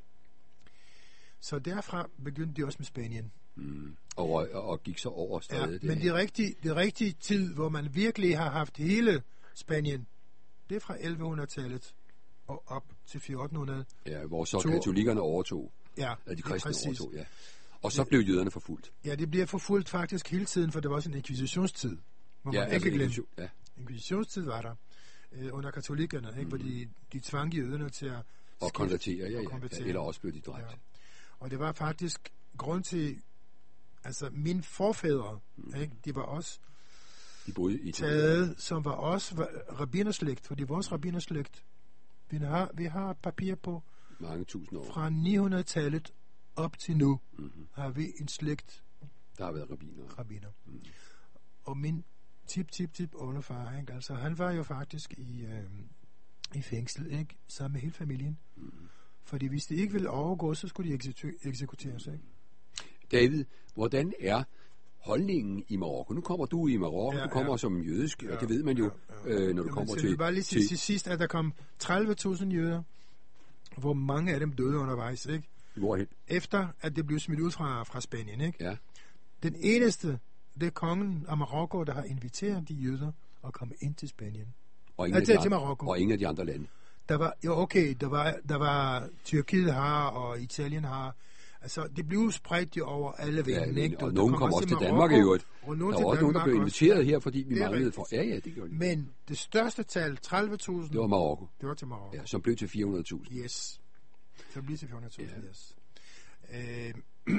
Så derfra begyndte de også med Spanien. Mm. Og, og, og gik så over Ja, stadig. men det rigtige, det rigtige tid, hvor man virkelig har haft hele Spanien, det er fra elleve hundrede-tallet og op til fjorten hundrede. Ja, hvor så To- katolikkerne overtog, Ja, at de det er kristne præcis. overtog, ja. Og så blev jøderne forfulgt. Ja, det bliver forfulgt faktisk hele tiden, for det var også en inkvisitionstid. Må Ja, man ikke glemme. inkvisition- ja. Inkvisitionstid var der øh, under katolikkerne, ikke? Mm. Hvor de, de tvang jøderne til at Og skifte- konvertere, ja, og ja. konvertere. ja. Eller også blev de dræbt. Ja. Og det var faktisk grund til, altså mine forfædre, mm. ikke? De var også De boede i taget, som var også var rabbinerslægt, fordi vores rabbinerslægt, vi har, vi har papir på, mange tusind år. fra ni hundrede-tallet op til nu, Mm-hmm. har vi en slægt Der har været rabbiner. rabbiner. Mm. Og min tip-tip-tip oldefar, ikke? Altså, han var jo faktisk i, øh, i fængsel, ikke? Sammen med hele familien. Mm. Fordi hvis de ikke ville overgå, så skulle de ekseku- eksekveres, ikke? David, hvordan er holdningen i Marokko? Nu kommer du i Marokko, Ja, du kommer ja. som jødisk, og det ved man jo, ja, ja. øh, når du Jamen, kommer så til... vil bare lige sige til til sidst, at der kom tredive tusind jøder, hvor mange af dem døde undervejs, ikke? hvorhen? Efter at det blev smidt ud fra, fra Spanien, ikke? Ja. Den eneste, det er kongen af Marokko, der har inviteret de jøder at komme ind til Spanien. Og Ja, ingen, til, af de til andre, Marokko. og ingen af de andre lande. Der var, jo okay, der var, der var Tyrkiet har, og Italien har. Altså, det blev spredt jo over alle Ja, vindene, ikke? og Der nogen kom kom også til Marokko, Danmark i øvrigt. Og Der nogen var til også nogen, der Danmark blev også. inviteret her, fordi vi Det er manglede rigtigt. for... Ja, ja, det gjorde de. Men det største tal, tredive tusind, Det var Marokko, det var til Marokko. ja, som blev til fire hundrede tusind. Yes. Så bliver til fire hundrede tusind, Ja. yes. Øh,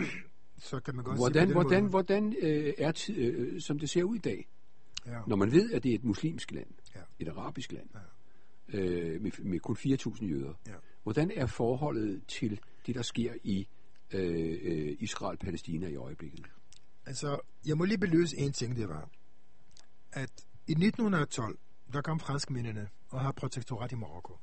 så kan man godt Hvordan, sige på den hvordan, måde. hvordan øh, er, ti- øh, som det ser ud i dag, Ja. når man ved, at det er et muslimsk land, Ja. et arabisk land, øh, med, med kun fire tusind jøder, Ja. hvordan er forholdet til det, der sker i øh, øh, Israel-Palæstina i øjeblikket? Altså, jeg må lige beløse en ting, det var, at i nitten tolv, der kom franskmændene og har protektorat i Marokko.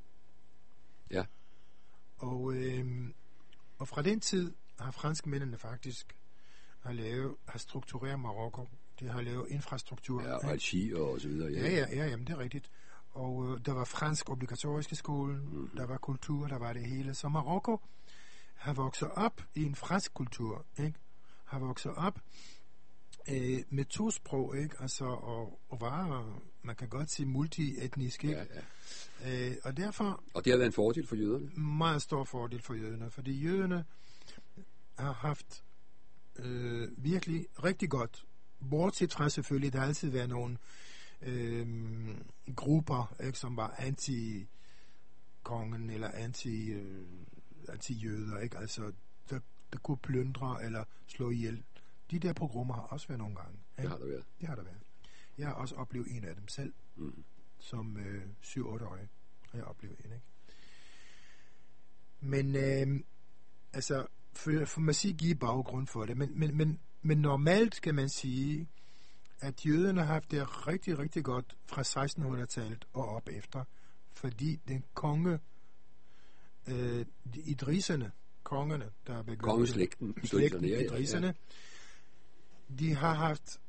Ja. Og, øh, og fra den tid har franskmændene faktisk har lavet, har struktureret Marokko. De har lavet infrastruktur. Ja, og Alger og så videre. Ja, ja, ja, jamen, det er rigtigt. Og øh, der var fransk obligatorisk i skolen, mm-hmm. der var kultur, der var det hele. Så Marokko har vokset op i en fransk kultur, ikke? Har vokset op øh, med to sprog, ikke? Altså, og, og var, man kan godt sige, multietnisk, ikke? Ja, ja. Øh, og derfor Og det har været en fordel for jøderne. meget stor fordel for jøderne, fordi jøderne har haft øh, virkelig rigtig godt, bortset fra selvfølgelig, der har altid været nogle øh, grupper, ikke, som var anti-kongen eller anti, øh, anti-jøder, ikke? Altså, der, der kunne plyndre eller slå ihjel. De der programmer har også været nogle gange. Ikke? Det har der været. Det har der været. Jeg har også oplevet en af dem selv, Mm. som øh, syv-otte-årig har jeg oplevet en, ikke? Men øh, altså, for, for man sige, give baggrund for det, men, men, men, men normalt kan man sige, at jøderne har haft det rigtig, rigtig godt fra sekstenhundredetallet og op efter, fordi den konge, øh, de idrisserne, kongerne, der er begyndt, Kongeslægten, slægten, ja, ja, ja. idrisserne, de har haft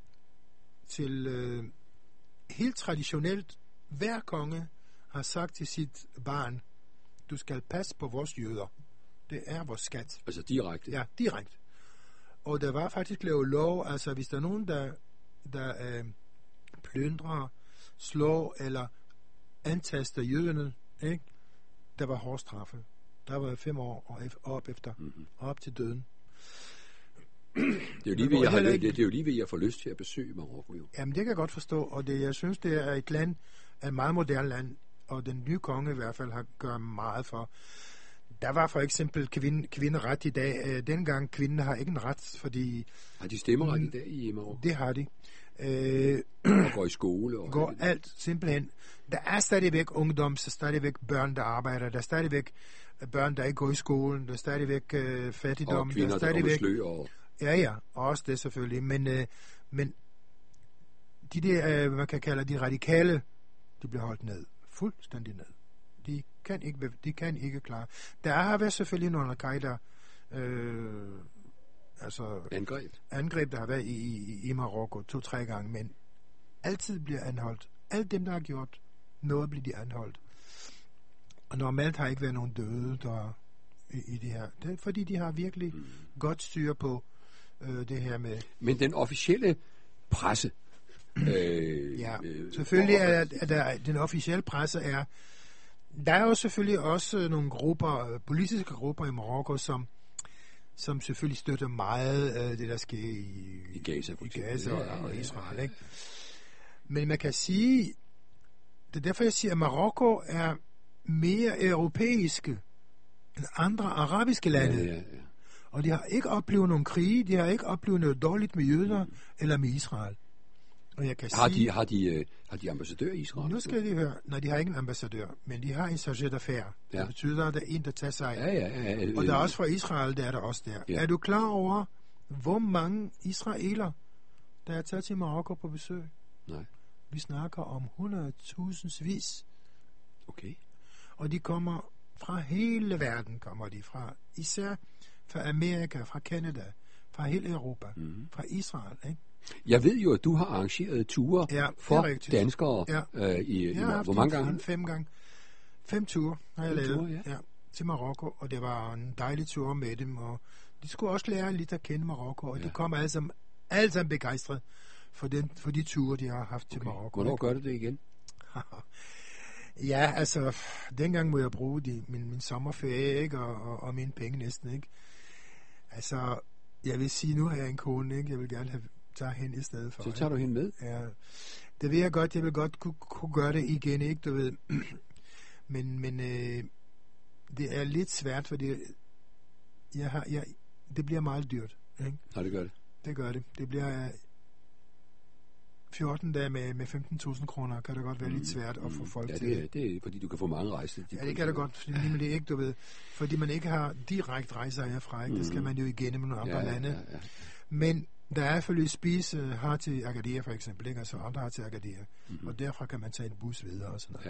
til øh, helt traditionelt, hver konge har sagt til sit barn, du skal passe på vores jøder. Det er vores skat. Altså direkte. Ja, direkte. Og der var faktisk lavet lov, altså hvis der er nogen, der, der øh, plyndrer, slår eller antaster jøderne, ikke? Der var hård straffe. Der var fem år og ef- op efter, Mm-hmm. op til døden. Det er jo lige ved, jeg har, det, det er jo lige ved, at jeg får lyst til at besøge Marokko, jo. Jamen, det kan jeg godt forstå, og det, jeg synes, det er et land, et meget moderne land, og den nye konge i hvert fald har gjort meget for. Der var for eksempel kvinde, kvinderet i dag. Øh, dengang kvinden har ikke en ret, fordi Har de stemmeret i dag i Marokko? det har de. Øh, Og går i skole? Og går alt simpelthen. Der er stadigvæk ungdom, så stadigvæk børn, der arbejder. Der er stadigvæk børn, der ikke går i skolen. Der er stadigvæk øh, fattigdom. og kvinder, der er der går med stadigvæk slør og... Ja, ja, også det selvfølgelig. Men, øh, men de der, øh, man kan kalde de radikale, de bliver holdt ned. Fuldstændig ned. De kan ikke, bev- de kan ikke klare. Der har været selvfølgelig nogle al-Qaida, øh, altså Angreb. angreb, der har været i, i, i Marokko to-tre gange, men altid bliver anholdt. Alt dem, der har gjort noget, bliver de anholdt. Og normalt har ikke været nogen døde der i, i det her. Det er fordi, de har virkelig mm. godt styr på øh, det her med... Men den officielle presse... øh, Ja, øh, selvfølgelig og- er, er der, den officielle presse er... Der er jo selvfølgelig også nogle grupper, øh, politiske grupper i Marokko, som, som selvfølgelig støtter meget øh, det, der sker i, I Gaza, for i eksempel. Gaza Ja, og, ja, og ja, Israel. ja, Ikke? Men man kan sige, det er derfor, jeg siger, at Marokko er mere europæiske end andre arabiske lande. Ja, ja, ja. Og de har ikke oplevet nogen krige, de har ikke oplevet noget dårligt med jøder mm. eller med Israel. Og jeg kan Har sige, de, har, de, øh, har de ambassadør i Israel? nu skal de høre, nej, de har ikke en ambassadør, men de har en chargé d'affaires. Ja. Det betyder, at der er en, der tager sig af. Ja, ja, ja. ja. Og der er også fra Israel, der er der også der. Ja. Er du klar over, hvor mange israeler, der er taget til Marokko på besøg? Nej. Vi snakker om hundredtusindvis. Okay. Og de kommer fra hele verden, kommer de fra. Især fra Amerika, fra Canada, fra hele Europa, Mm-hmm. fra Israel, ikke? Jeg ved jo, at du har arrangeret ture Ja, det er for rigtigt. danskere Ja. øh, i, i Jeg har haft hvor mange en- gange? en Fem gange. Fem ture har jeg Fem lavet ture, ja. ja, til Marokko, og det var en dejlig tur med dem, og de skulle også lære lidt at kende Marokko, og Ja. de kom alle sammen, alle sammen begejstret for, den, for de ture, de har haft til Okay. Marokko. Hvornår ikke? gør du det igen? Ja, altså, dengang må jeg bruge de, min, min sommerferie, ikke, og, og, og mine penge næsten, ikke? Altså, jeg vil sige, nu har jeg en kone, ikke? Jeg vil gerne have tage hende i stedet for. Så tager du hende med? Ja, det vil jeg godt. Jeg vil godt kunne, kunne gøre det igen, ikke, du ved. men men øh, det er lidt svært, fordi jeg har, jeg, det bliver meget dyrt, ikke? Nej, det gør det. Det gør det. Det bliver øh, fjorten dage med, med femten tusind kroner, kan det godt være lidt svært at få folk ja, til. det er, det er, fordi du kan få mange rejser. Ja, det kan det godt, fordi nemlig ikke, du ved. Fordi man ikke har direkte rejser herfra, ikke? Det skal man jo igennem nogle andre ja, lande. ja, ja. Men der er selvfølgelig spise uh, har til Agadir for eksempel, ikke? Altså andre har til Agadir. Mm-hmm. Og derfra kan man tage en bus videre og sådan noget. Ja.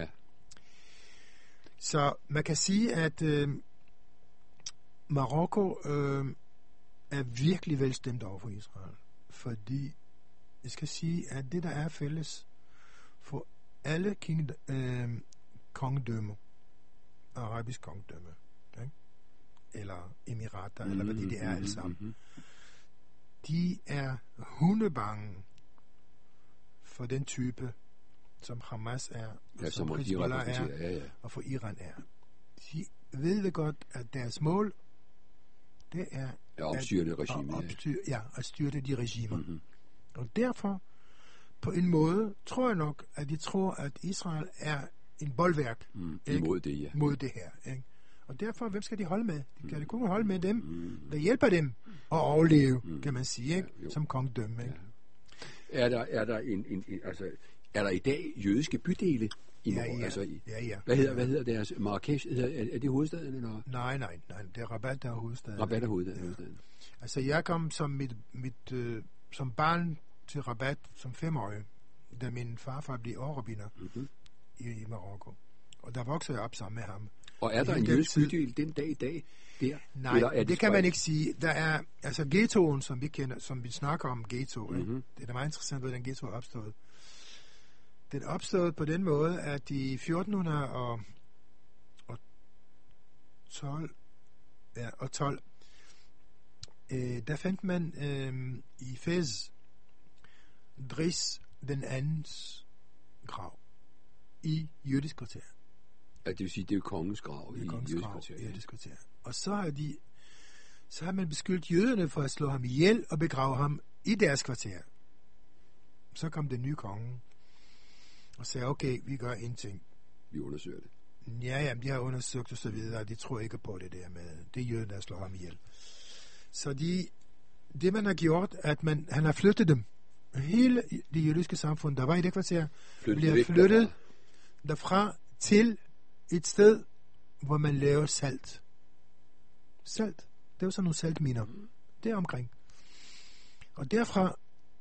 Så man kan sige, at øh, Marokko øh, er virkelig velstemt over for Israel. Fordi jeg skal sige, at det der er fælles for alle king, øh, kongedømmer, arabisk kongedømme, ikke? Eller emirater, mm-hmm, eller hvad det, det er alle sammen, mm-hmm. de er hundebange for den type, som Hamas er, Ja, som som de Hezbollah er, repræsenterer. Ja, ja. og for Iran er. De ved det godt, at deres mål, det er Ja, opstyre det regime. at, opstyre, ja, at styrte de regimer. Mm-hmm. Og derfor, på en måde, tror jeg nok, at de tror, at Israel er en boldværk Mm, ikke? imod det, ja. mod det her. Ikke? Og derfor, hvem skal de holde med? De kan de kun holde med dem, Mm. der hjælper dem at overleve, Mm. kan man sige, ikke? Ja, jo. Som kongedømme. Ikke? Ja. Er der, er der en, en, en, altså, Er der i dag jødiske bydele i Ja, Marokko? ja. Altså, i, Ja, ja. hvad hedder, hvad hedder deres Marrakesh? Hedder, er, er det hovedstaden, eller? Nej, nej, nej. Det er Rabat, der er hovedstaden. Rabat er hovedstaden. hovedstaden. Altså, jeg kom som, mit, mit, øh, som barn til Rabat som femårig, da min farfar blev overrabiner Mm-hmm. i, i Marokko. Og der voksede jeg op sammen med ham. Og er der I en den jødisk tid- bydel den dag i dag der? Nej, Eller er det, det kan man spredt? ikke sige. Der er, altså ghettoen, som vi kender, som vi snakker om, ghetto, Mhm. mm-hmm. det er da meget interessant, hvordan ghetto er opstået. Den er opstået på den måde, at i fjorten tolv, ja, og tolv, øh, der fandt man øh, i Fez Dris den andens grav i jødisk kvarter. Ja, det vil sige, det er jo kongens grav i i kongens jødisk grav kvarter. i Ja. jødisk kvarter. Og så har de så har man beskyldt jøderne for at slå ham ihjel og begrave ham i deres kvarter. Så kom den nye konge og sagde, okay, vi gør en ting. Vi undersøger det. Ja, ja, de har undersøgt og så videre, og de tror ikke på det der med, det er jøden, der slår ham ihjel. Så de, det man har gjort, at man, han har flyttet dem. Hele det jødiske samfund, der var i det kvarter, Flyttet bliver væk flyttet derfra. derfra til et sted, hvor man laver salt. Salt. Det er jo sådan nogle saltminer. Det er omkring. Og derfra,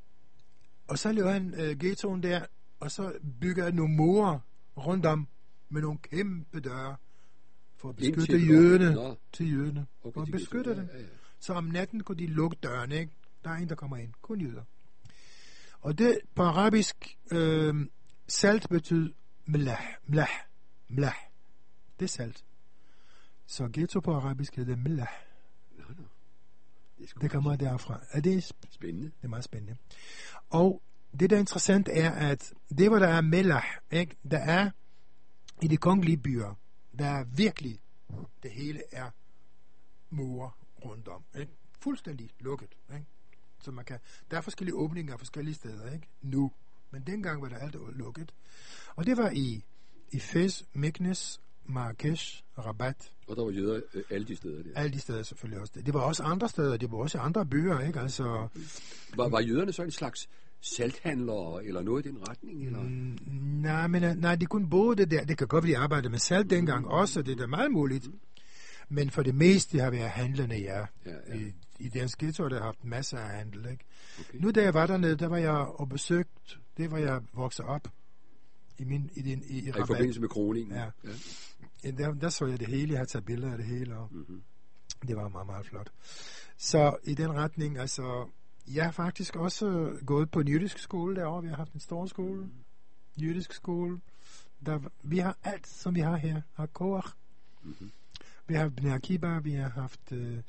og så laver han øh, ghettoen der, og så bygger han nogle murer rundt om, med nogle kæmpe døre, for at beskytte Indtil- jødene Nå, til jødene. okay, For at de beskytte beskytter- dem. ja, ja. Så om natten kunne de lukke dørene, ikke? Der er en, der kommer ind. Kun jøder. Og det på arabisk, øh, salt betyder mlah, mlah, mlah. Det er salt. Så ghetto på arabisk hedder det mlah. Nå, nå. Det er sgu Det kommer derfra. Er det, sp- spændende. det er meget spændende. Og det, der er interessant, er, at det, hvor der er melah, ikke? Der er i de kongelige byer, der er virkelig, det hele er mure rundt om. Ikke? Fuldstændig lukket. Ikke? Så man kan, der er forskellige åbninger forskellige steder, ikke? Nu. Men dengang var der alt lukket. Og det var i, i Fez, Meknes, Marrakesh, Rabat, Og der var jøder øh, alle de steder der. alle de steder selvfølgelig også. Det var også andre steder, det var også andre byer, ikke? Altså, Var, var jøderne så en slags salthandlere, eller noget i den retning? Eller? Mm, nej, men nej, de kunne både det der. Det kan godt være, de arbejdede med salt dengang også, det er da meget muligt. Men for det meste har været handlende, ja. Ja, ja. I, I deres ghetto har der haft masser af handel, ikke? Okay. Nu da jeg var dernede, der var jeg og besøgt, det var jeg vokset op i min i den i, i Ja, i Rabat. forbindelse med kroningen. Ja. Ja, Der, der så jeg det hele, jeg har taget billeder af det hele, og Mm-hmm. det var meget, meget flot. Så i den retning, altså, jeg har faktisk også gået på en jødisk skole derovre. Vi har haft en stor skole, jødisk skole. Der, vi har alt, som vi har her. Har Koach. Mm-hmm. Vi har Bnei Akiba, vi har haft øh,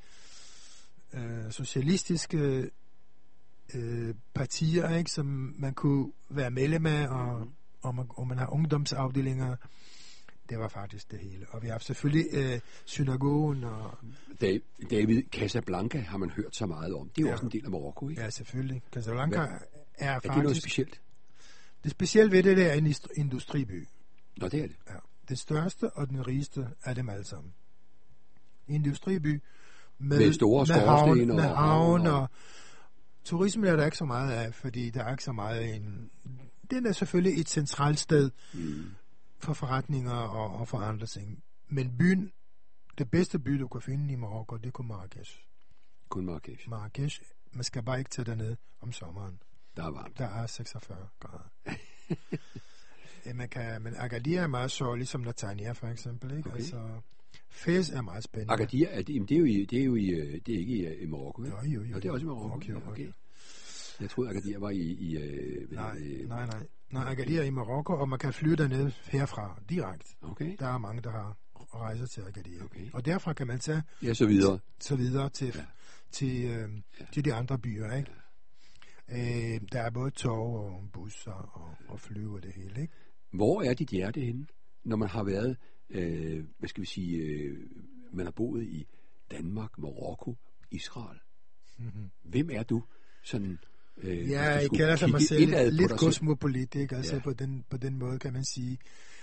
øh, socialistiske øh, partier, ikke, som man kunne være medlem af, og, Mhm. og, man, og man har ungdomsafdelinger. Det var faktisk det hele. Og vi har haft selvfølgelig øh, synagogen, og Da- David, Casablanca har man hørt så meget om. Det er jo Ja. også en del af Marokko, ikke? ja, selvfølgelig. Casablanca Hvad- er Er det noget faktisk... specielt? Det specielle ved det, det er en ist- industriby. Nå, det er det. Ja. Den største og den rigeste af dem alle sammen. Industriby med, Med store med havn, skorstene med og havn, havn og- og turismen er der ikke så meget af, fordi der er ikke så meget en... Den er selvfølgelig et centralt sted Mm. for forretninger og, og for andre ting. Men byen, det bedste by, du kan finde i Marokko, det er kun Marrakesh. Kun Marrakesh. Marrakesh, man skal bare ikke tage derned om sommeren. Der er varmt. Der er seksogfyrre grader. Ja, man kan, men Agadir er meget sjov, ligesom Netanya for eksempel. Ikke? Okay. Altså, Fez er meget spændende. Agadir, er det, jamen, det er jo, i, det er jo i, øh, det er ikke i, i Marokko, ikke? Jo, jo, jo. Og det er også i Marokko. Okay, okay. okay. Jeg troede, Agadir var i... i øh, hvad Nej, hedder det? nej, nej. Nej, Agadir er i Marokko, og man kan flyve derned herfra, direkte. Okay. Der er mange, der har rejser til Agadir. Okay. Og derfra kan man tage Ja, så videre. så videre til, Ja. ja. til, øh, Ja. til de andre byer. Ikke? Øh, der er både tog og busser og, og flyve og det hele. Ikke? Hvor er dit hjerte henne, når man har været, øh, hvad skal vi sige, øh, man har boet i Danmark, Marokko, Israel? Mm-hmm. Hvem er du? Sådan, øh, hvis Ja, du jeg skulle kalder sig mig kigge selv indad på lidt dig selv. kosmopolit, ikke? Altså Ja. på, den, på den måde kan man sige.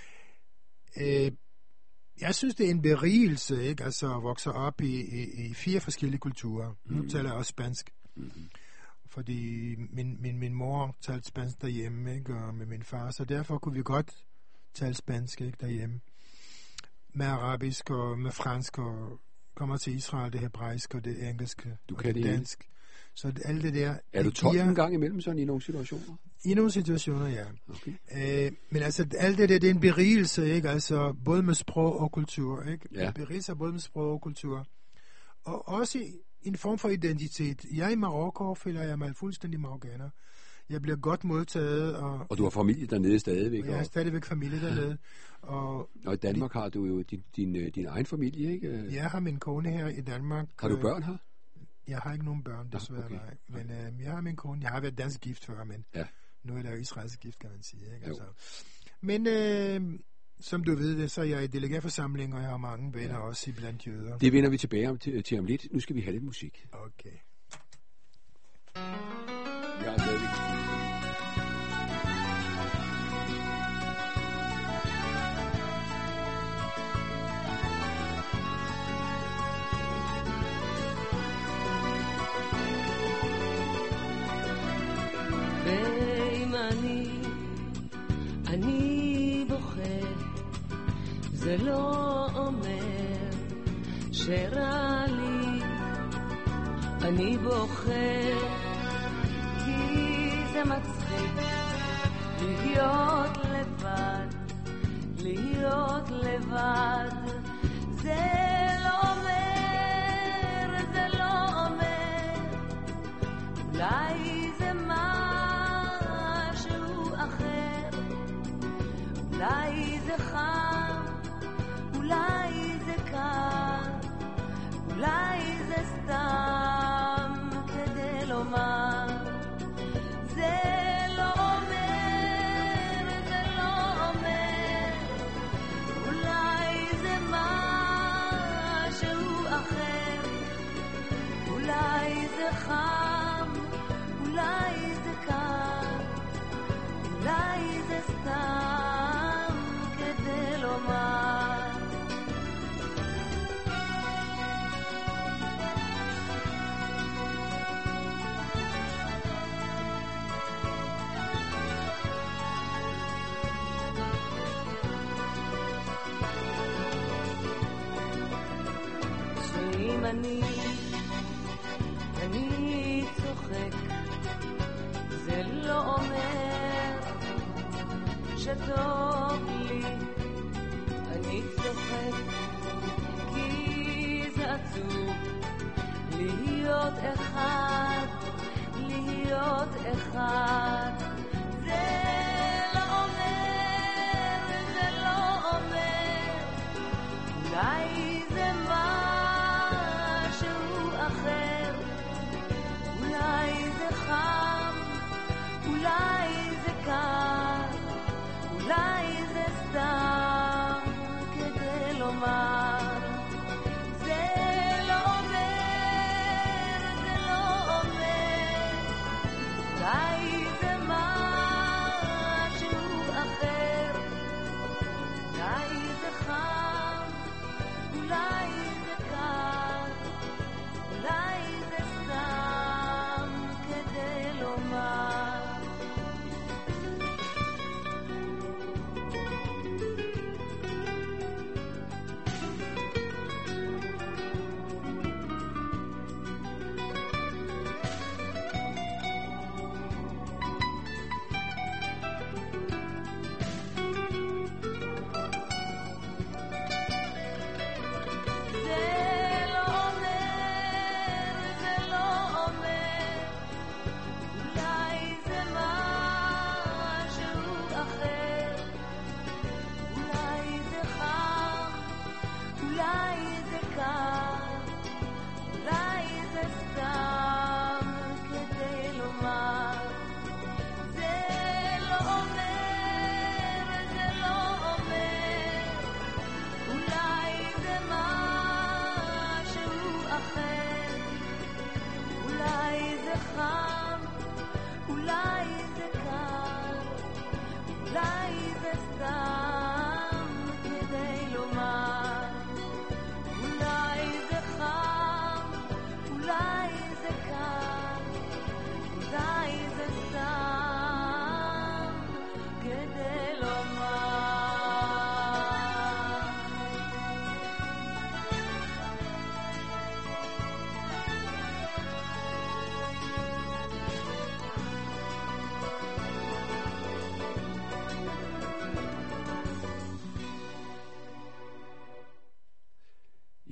Øh, jeg synes, det er en berigelse, ikke? Altså at vokse op i, i, i fire forskellige kulturer. Nu Mhm. taler jeg også spansk. Mm-hmm. fordi min, min, min mor talte spansk derhjemme, ikke, og med min far, så derfor kunne vi godt tale spansk, ikke, derhjemme. Med arabisk og med fransk, og kommer til Israel, det hebraiske og det engelske, Du og kan det det dansk. Så det, alt det der... Er du det tolv giver- en gang imellem sådan i nogle situationer? I nogle situationer, ja. Okay. Øh, men altså, alt det der, det er en berigelse, ikke? Altså, både med sprog og kultur, ikke? Ja. En berigelse både med sprog og kultur. Og også en form for identitet. Jeg er i Marokko, føler jeg mig fuldstændig marokkaner. Jeg bliver godt modtaget, og, Og du har familie dernede stadigvæk? og jeg har Og, stadigvæk familie dernede. Og og i Danmark har du jo din, din, øh, din egen familie, ikke? jeg har min kone her i Danmark. Har du Øh, børn her? Jeg har ikke nogen børn, desværre, okay. nej. Men øh, jeg har min kone. Jeg har været dansk gift før, men Ja. nu er jeg jo israelsk gift, kan man sige. Ikke? Jo. Altså. Men øh, som du ved det, så er jeg i delegærforsamling, og jeg har mange venner Ja. også i blandt jøder. Det vender vi tilbage om, til, til om lidt. Nu skal vi have lidt musik. Okay. Jeg er stadigvæk. ואם אני, אני בוכה, זה לא אומר שרע לי. אני בוכה, כי זה מצחיק להיות לבד, להיות לבד. זה לא אומר, זה לא אומר, אולי זה משהו אחר, אולי זה חם, אולי זה קר, אולי זה סתם כדי לומר. זה לא אומר, זה לא אומר, אולי זה משהו אחר, אולי זה חם, אולי זה קר, אולי זה סתם כדי לומר. שאם אני, אני צוחק, זה לא אומר שטוב לי. אני צוחק כי זה עצוב להיות אחד, להיות אחד. זה לא אומר, זה לא אומר, אולי זה משהו אחר, אולי זה חם, אולי זה קר, אולי זה סתם כדי לומר. זה לא אומר, זה לא אומר, אולי זה משהו אחר, אולי זה חם, אולי זה קר, אולי זה סתם כדי לומר. זה לא אומר, זה לא אומר, אולי זה משהו אחר, אולי זה חם, אולי זה קר, אולי זה סתם כדי לומר. זה לא אומר, זה לא אומר, אולי זה משהו אחר, אולי זה חם, אולי זה קר, אולי זה סתם כדי לומר. אולי זה חם, אולי זה קר,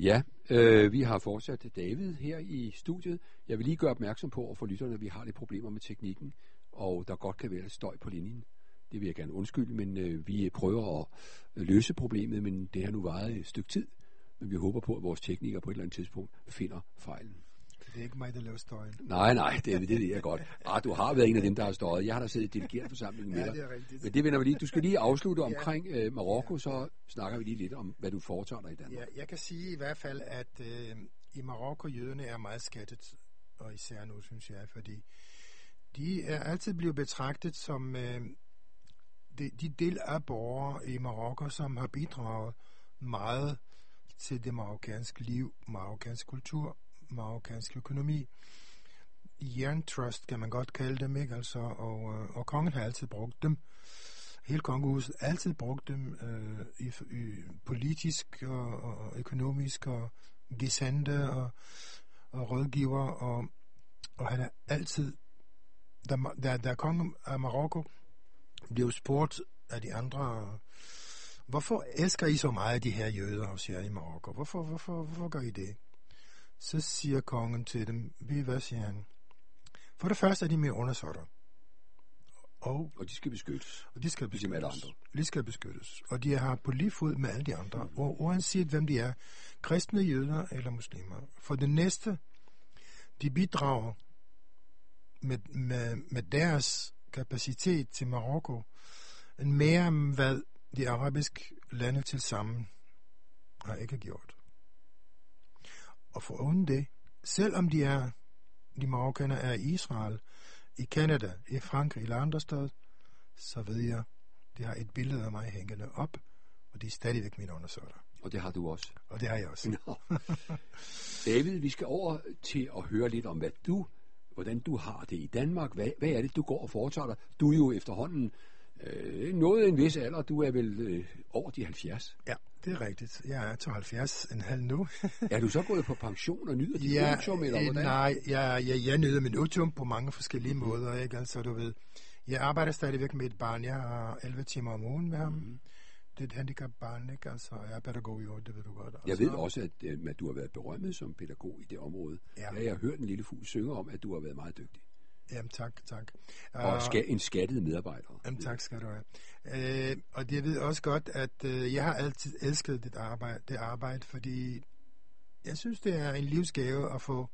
Ja, øh, vi har fortsat David her i studiet. Jeg vil lige gøre opmærksom på over for lytterne, at vi har lidt problemer med teknikken, og der godt kan være lidt støj på linjen. Det vil jeg gerne undskylde, men øh, vi prøver at løse problemet, men det har nu varet et stykke tid. Men vi håber på, at vores teknikere på et eller andet tidspunkt finder fejlen. Det er ikke mig, der laver støjen. Nej, nej, det, det ved jeg godt. Ah, du har været en af dem, der har støjet. Jeg har da siddet i delegeret-forsamlingen med Ja, dig. det er rigtigt. Men det vender vi lige. Du skal lige afslutte omkring øh, Marokko, så snakker vi lige lidt om, hvad du foretager dig i Danmark. Ja, jeg kan sige i hvert fald, at øh, i Marokko jøderne er meget skattet, og især nu, synes jeg, fordi de er altid blevet betragtet som øh, de, de del af borgere i Marokko, som har bidraget meget til det marokkanske liv, marokkansk kultur, marokkansk økonomi. Jerntrust kan man godt kalde dem, ikke? Altså, og, øh, og kongen har altid brugt dem. Hele kongehuset har altid brugt dem øh, i, i politisk og, og økonomisk og gesandte og, og rådgiver, og, og han er altid, da, da, da kongen af Marokko blev spurgt af de andre, hvorfor elsker I så meget de her jøder hos jer i Marokko? Hvorfor, hvorfor, hvorfor gør I det? Så siger kongen til dem, ved I hvad, siger han? For det første er de mere undersåtter. Og, og de skal beskyttes. Og de skal beskyttes. Ligesom alle andre. De skal beskyttes. Og de har på lige fod med alle de andre. Mm. Og uanset hvem de er, kristne, jøder eller muslimer. For det næste, de bidrager med, med, med deres kapacitet til Marokko, end mere end hvad de arabiske lande til sammen har ikke gjort. Og for uden det, selvom de er, de marokkanere er i Israel, i Canada, i Frankrig eller andre steder, så ved jeg, de har et billede af mig hængende op, og de er stadigvæk mine undersøgter. Og det har du også. Og det har jeg også. No. David, vi skal over til at høre lidt om, hvad du, hvordan du har det i Danmark. Hvad, hvad er det, du går og foretager dig? Du er jo efterhånden øh, nået en vis alder. Du er vel øh, over de halvfjerds. Ja, det er rigtigt. Jeg er tooghalvfjerds en halv nu. Er du så gået på pension og nyder dit ja, otium, eller hvordan? Nej, jeg, jeg, jeg nyder min otium på mange forskellige mm-hmm. måder, ikke? Altså, du ved, jeg arbejder stadigvæk med et barn. Jeg har elleve timer om ugen med ham. Mm-hmm. Det er et handicapbarn, ikke? Altså, jeg er pædagog i år, det ved du godt. Og jeg ved også, at, at du har været berømmet som pædagog i det område. Ja. Jeg har hørt en lille fugl synge om, at du har været meget dygtig. Jamen, tak, tak. Og ska- en skattet medarbejder. Jamen, tak skal du have. Øh, og jeg ved også godt, at øh, jeg har altid elsket det arbejde, det arbejde, fordi jeg synes, det er en livsgave at få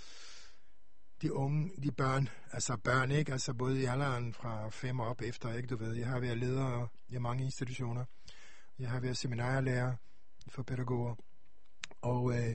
de unge, de børn, altså børn, ikke? Altså både i alderen fra fem og op efter, ikke? Du ved, jeg har været leder i mange institutioner. Jeg har været seminarlærer for pædagoger. Og, øh,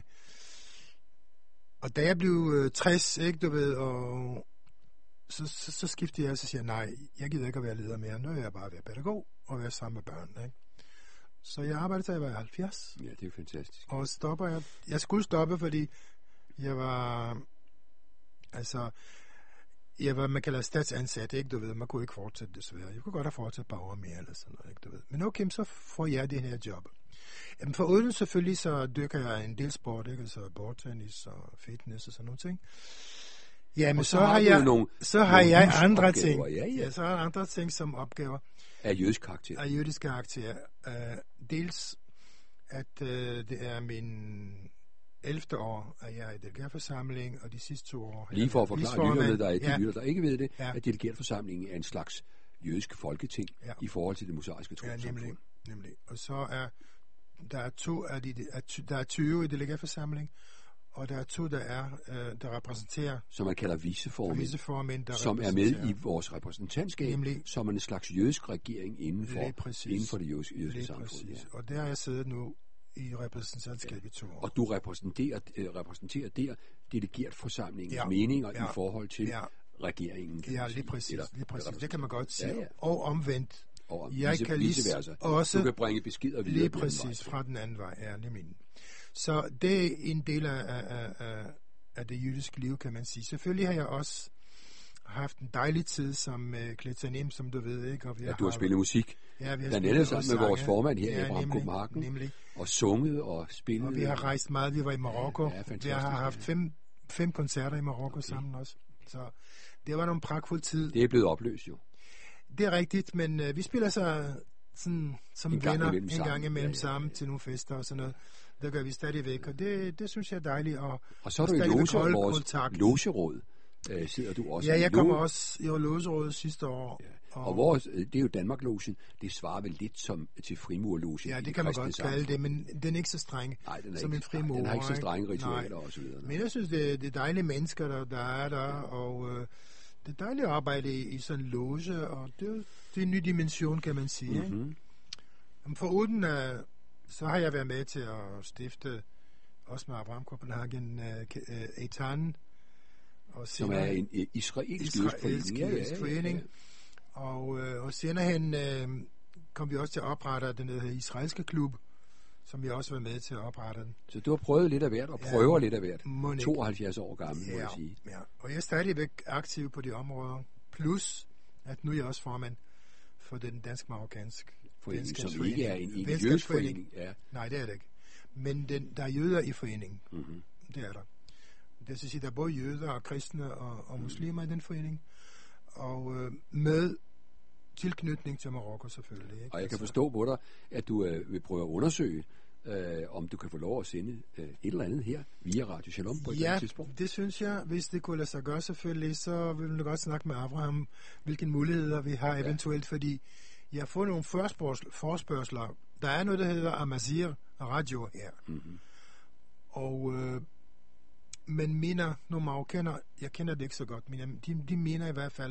og da jeg blev øh, tres, ikke? Du ved, og Så, så, så skifter jeg, og så siger jeg, nej, jeg gider ikke at være leder mere. Nu er jeg bare at være pædagog og være sammen med børn. Ikke? Så jeg arbejdede til jeg var halvfjerds. Ja, det er fantastisk. Og stopper jeg. Jeg skulle stoppe, fordi jeg var, altså, jeg var, man kalder statsansat, ikke, du ved, man kunne ikke fortsætte desværre. Jeg kunne godt have fortsat et par år mere, eller sådan noget, ikke, du ved. Men okay, så får jeg det her job. Jamen, for uden selvfølgelig, så dykker jeg en del sport, ikke, altså bordtennis og fitness og sådan nogle ting. Ja, men så, så har, har jeg, nogle, så har jeg andre ting. Ja, ja. Ja, så har jeg andre ting som opgaver. Af jødisk karakter. Af jødisk karakter. Uh, dels, at uh, det er min ellevte år, at jeg er i delegerforsamling, og de sidste to år... Lige for at forklare lytterne, der er de ja. lytter, der ikke ved det, ja. at delegerforsamlingen er en slags jødisk folketing ja. i forhold til det mosaiske trossamfund. Ja, nemlig, nemlig. Og så er der er to af de, der er tyve i delegerforsamling, og der er to, der er, øh, der repræsenterer... Som man kalder viceformænd. Viceformænd, der som er med i vores repræsentantskab, nemlig, som en slags jødisk regering inden for, inden for det jødiske, jødiske samfund. Ja. Og der har jeg siddet nu i repræsentantskab ja. i to år. Og du repræsenterer, øh, repræsenterer der delegeret forsamlingens ja. meninger ja. i forhold til ja. regeringen. Ja, lige præcis. Eller, lige præcis. Det kan man godt sige. Ja, ja. Og omvendt. Og jeg vice, kan lige også... Du kan bringe beskeder videre. Lige præcis, fra den anden vej. Ja, lige min. Så det er en del af, af, af, af det jødiske liv, kan man sige. Selvfølgelig har jeg også haft en dejlig tid som uh, Kletanim, som du ved, ikke? Og vi ja, har du har spillet musik. Ja, vi har blandt andet sammen med vores formand her, ja, Abraham Kopenhagen, nemlig. Og sunget og spillet. Og vi har rejst meget. Vi var i Marokko. Ja, vi har haft fem, fem koncerter i Marokko okay. sammen også. Så det var nogle pragtfuld tid. Det er blevet opløst jo. Det er rigtigt, men uh, vi spiller så sådan som en venner gang en gang imellem ja, ja, ja. sammen til nogle fester og sådan noget. Det gør vi stadigvæk, og det, det synes jeg er dejligt. Og, Og så er du i stadigvæk loge, holde vores kontakt. logeråd. Øh, sidder du også Ja, i jeg loge- kommer også i logerådet sidste år. Ja. Og vores, det er jo Danmark-logen, det svarer vel lidt som til frimurlogen. Ja, i det kan man kristne godt samfund. kalde det, men den er ikke så streng Nej, den er som ikke, en frimur. nej, den har ikke så ikke? strenge ritualer Nej. og så videre. Men jeg synes, det, det er dejlige mennesker, der, der er der, og øh, det er dejligt at arbejde i, i sådan en loge, og det, det er en ny dimension, kan man sige. Mm-hmm. Mhm. For uden, øh, så har jeg været med til at stifte, også med Abraham Copenhagen, øh, øh, Eitan, og Som er en øh, israelsk israelsk jødisk jødisk forening. Og, øh, og senere hen øh, kom vi også til at oprette den der israelske klub, som vi også var med til at oprette den. Så du har prøvet lidt af hvert, og Ja, prøver lidt af hvert. må ikke. tooghalvfjerds år gammel, må Ja, jeg sige. ja. Og jeg er stadigvæk aktiv på de områder. Plus, at nu er jeg også formand for den dansk-marokkanske Forening, som ikke er en, en Venskabsforening. jødisk forening. Ja. Nej, det er det ikke. Men den, der er jøder i foreningen. Mm-hmm. Det er der. Det vil sige, der er både jøder og kristne og, og muslimer i den forening. Og øh, med tilknytning til Marokko selvfølgelig. Ikke? Og jeg kan Altså, forstå på dig, at du øh, vil prøve at undersøge, øh, om du kan få lov at sende øh, et eller andet her via Radio Shalom på et eller Ja, andet tidspunkt. det synes jeg. Hvis det kunne lade sig gøre selvfølgelig, så vil vi godt snakke med Abraham, hvilke muligheder vi har eventuelt, fordi jeg har fået nogle forspørgsel, forspørgsler. Der er noget, der hedder Amazir Radio her. Mm-hmm. Og øh, man mener, nogle marokkaner, jeg kender det ikke så godt, men jeg, de, de mener i hvert fald,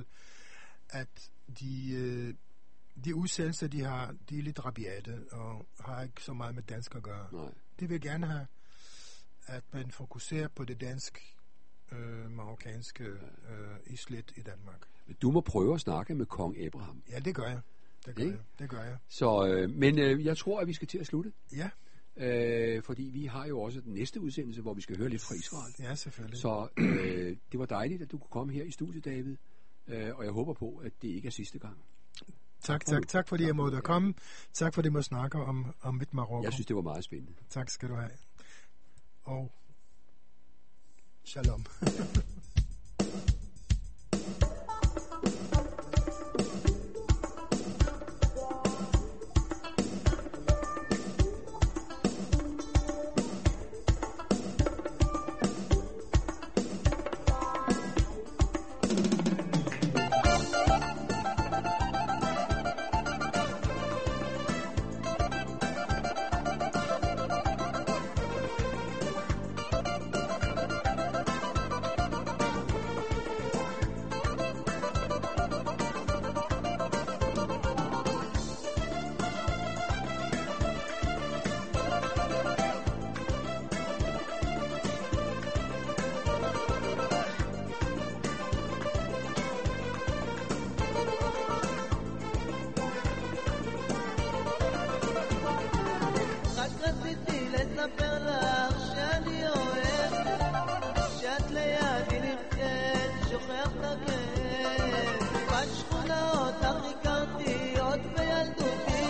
at de, øh, de udsendelser, de har, de er lidt rabiate, og har ikke så meget med dansk at gøre. Nej. De vil gerne have, at man fokuserer på det dansk, øh, marokkanske øh, islet i Danmark. Men du må prøve at snakke med kong Abraham. Ja, det gør jeg. Det gør Ikke? jeg. Det gør jeg. Så, øh, men øh, jeg tror, at vi skal til at slutte. Ja, Øh, fordi vi har jo også den næste udsendelse, hvor vi skal høre lidt fra Israel. ja, selvfølgelig. Så øh, det var dejligt, at du kunne komme her i studiet, David. Øh, og jeg håber på, at det ikke er sidste gang. Tak, tak, tak fordi jeg måtte komme. Tak fordi jeg måtte snakke om, om mit Marokko. Jeg synes, det var meget spændende. Tak skal du have. Og shalom. רק רציתי לספר לך שאני אוהב, שאת לידי נמצאת, שוכח את הכאב. בשכונות הכרתי עוד בילדותי,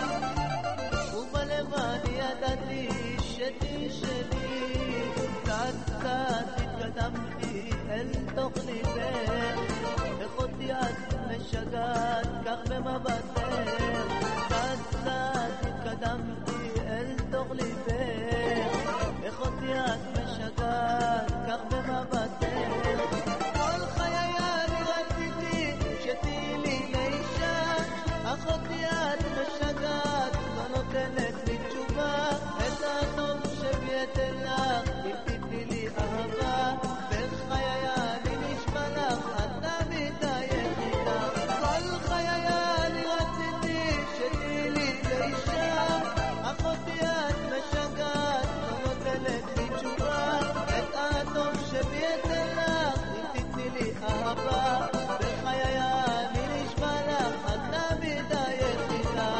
ובלב אני ידעתי שתהיי שלי. קצת קצת התקדמתי אל תוך ליבך, איך אותי את משגעת כך במבטך. קצת קצת התקדמתי אל תוך ליבך, איך אותי את משגעת כך במבטך. כל חיי אני רציתי שתהיי לי לאישה, אך אותי את משגעת, לא נותנת לי תשובה. את הטוב שבי אתן לך, אם תתני לי אהבה. בחיי אני נשבע לך, את תמיד היחידה. כל חיי אני רציתי שתהיי לי לאישה, אך אותי את משגעת, לא נותנת לי תשובה. את הטוב שבי אתן לך, אם תתני לי אהבה. בחיי אני נשבע לך, את תמיד היחידה.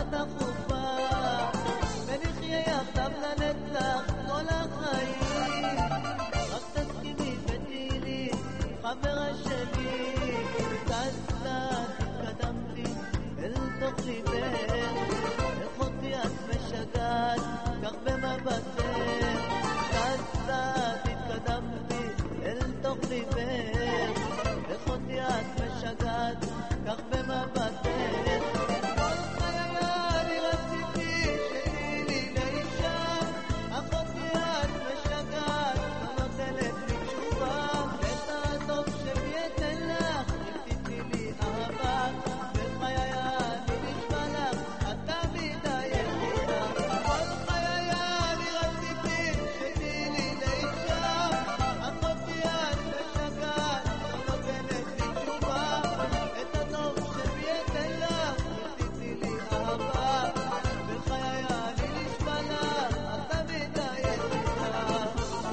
החופה ונחיה יחדיו לנצח כל החיים. רק תסכימי ותהיי חברה שלי, קצת קצת התקדמתי אל תוך ליבך, איך אותי את משגעת כך במבטך, קצת קצת התקדמתי אל תוך ליבך, איך אותי את משגעת כך במבטך. כל חיי אני רציתי שתהיי לי לאישה, אך אותי את משגעת לא נותנת לי תשובה, את הטוב שבי אתן לך אם תתני לי אהבה, בחיי אני נשבע לך את תמיד היחידה. כל חיי אני רציתי שתהיי לי לאישה, אך אותי את משגעת לא נותנת לי תשובה, את הטוב שבי אתן לך אם תתני לי אהבה, בחיי אני נשבע לך את תמיד היחידה.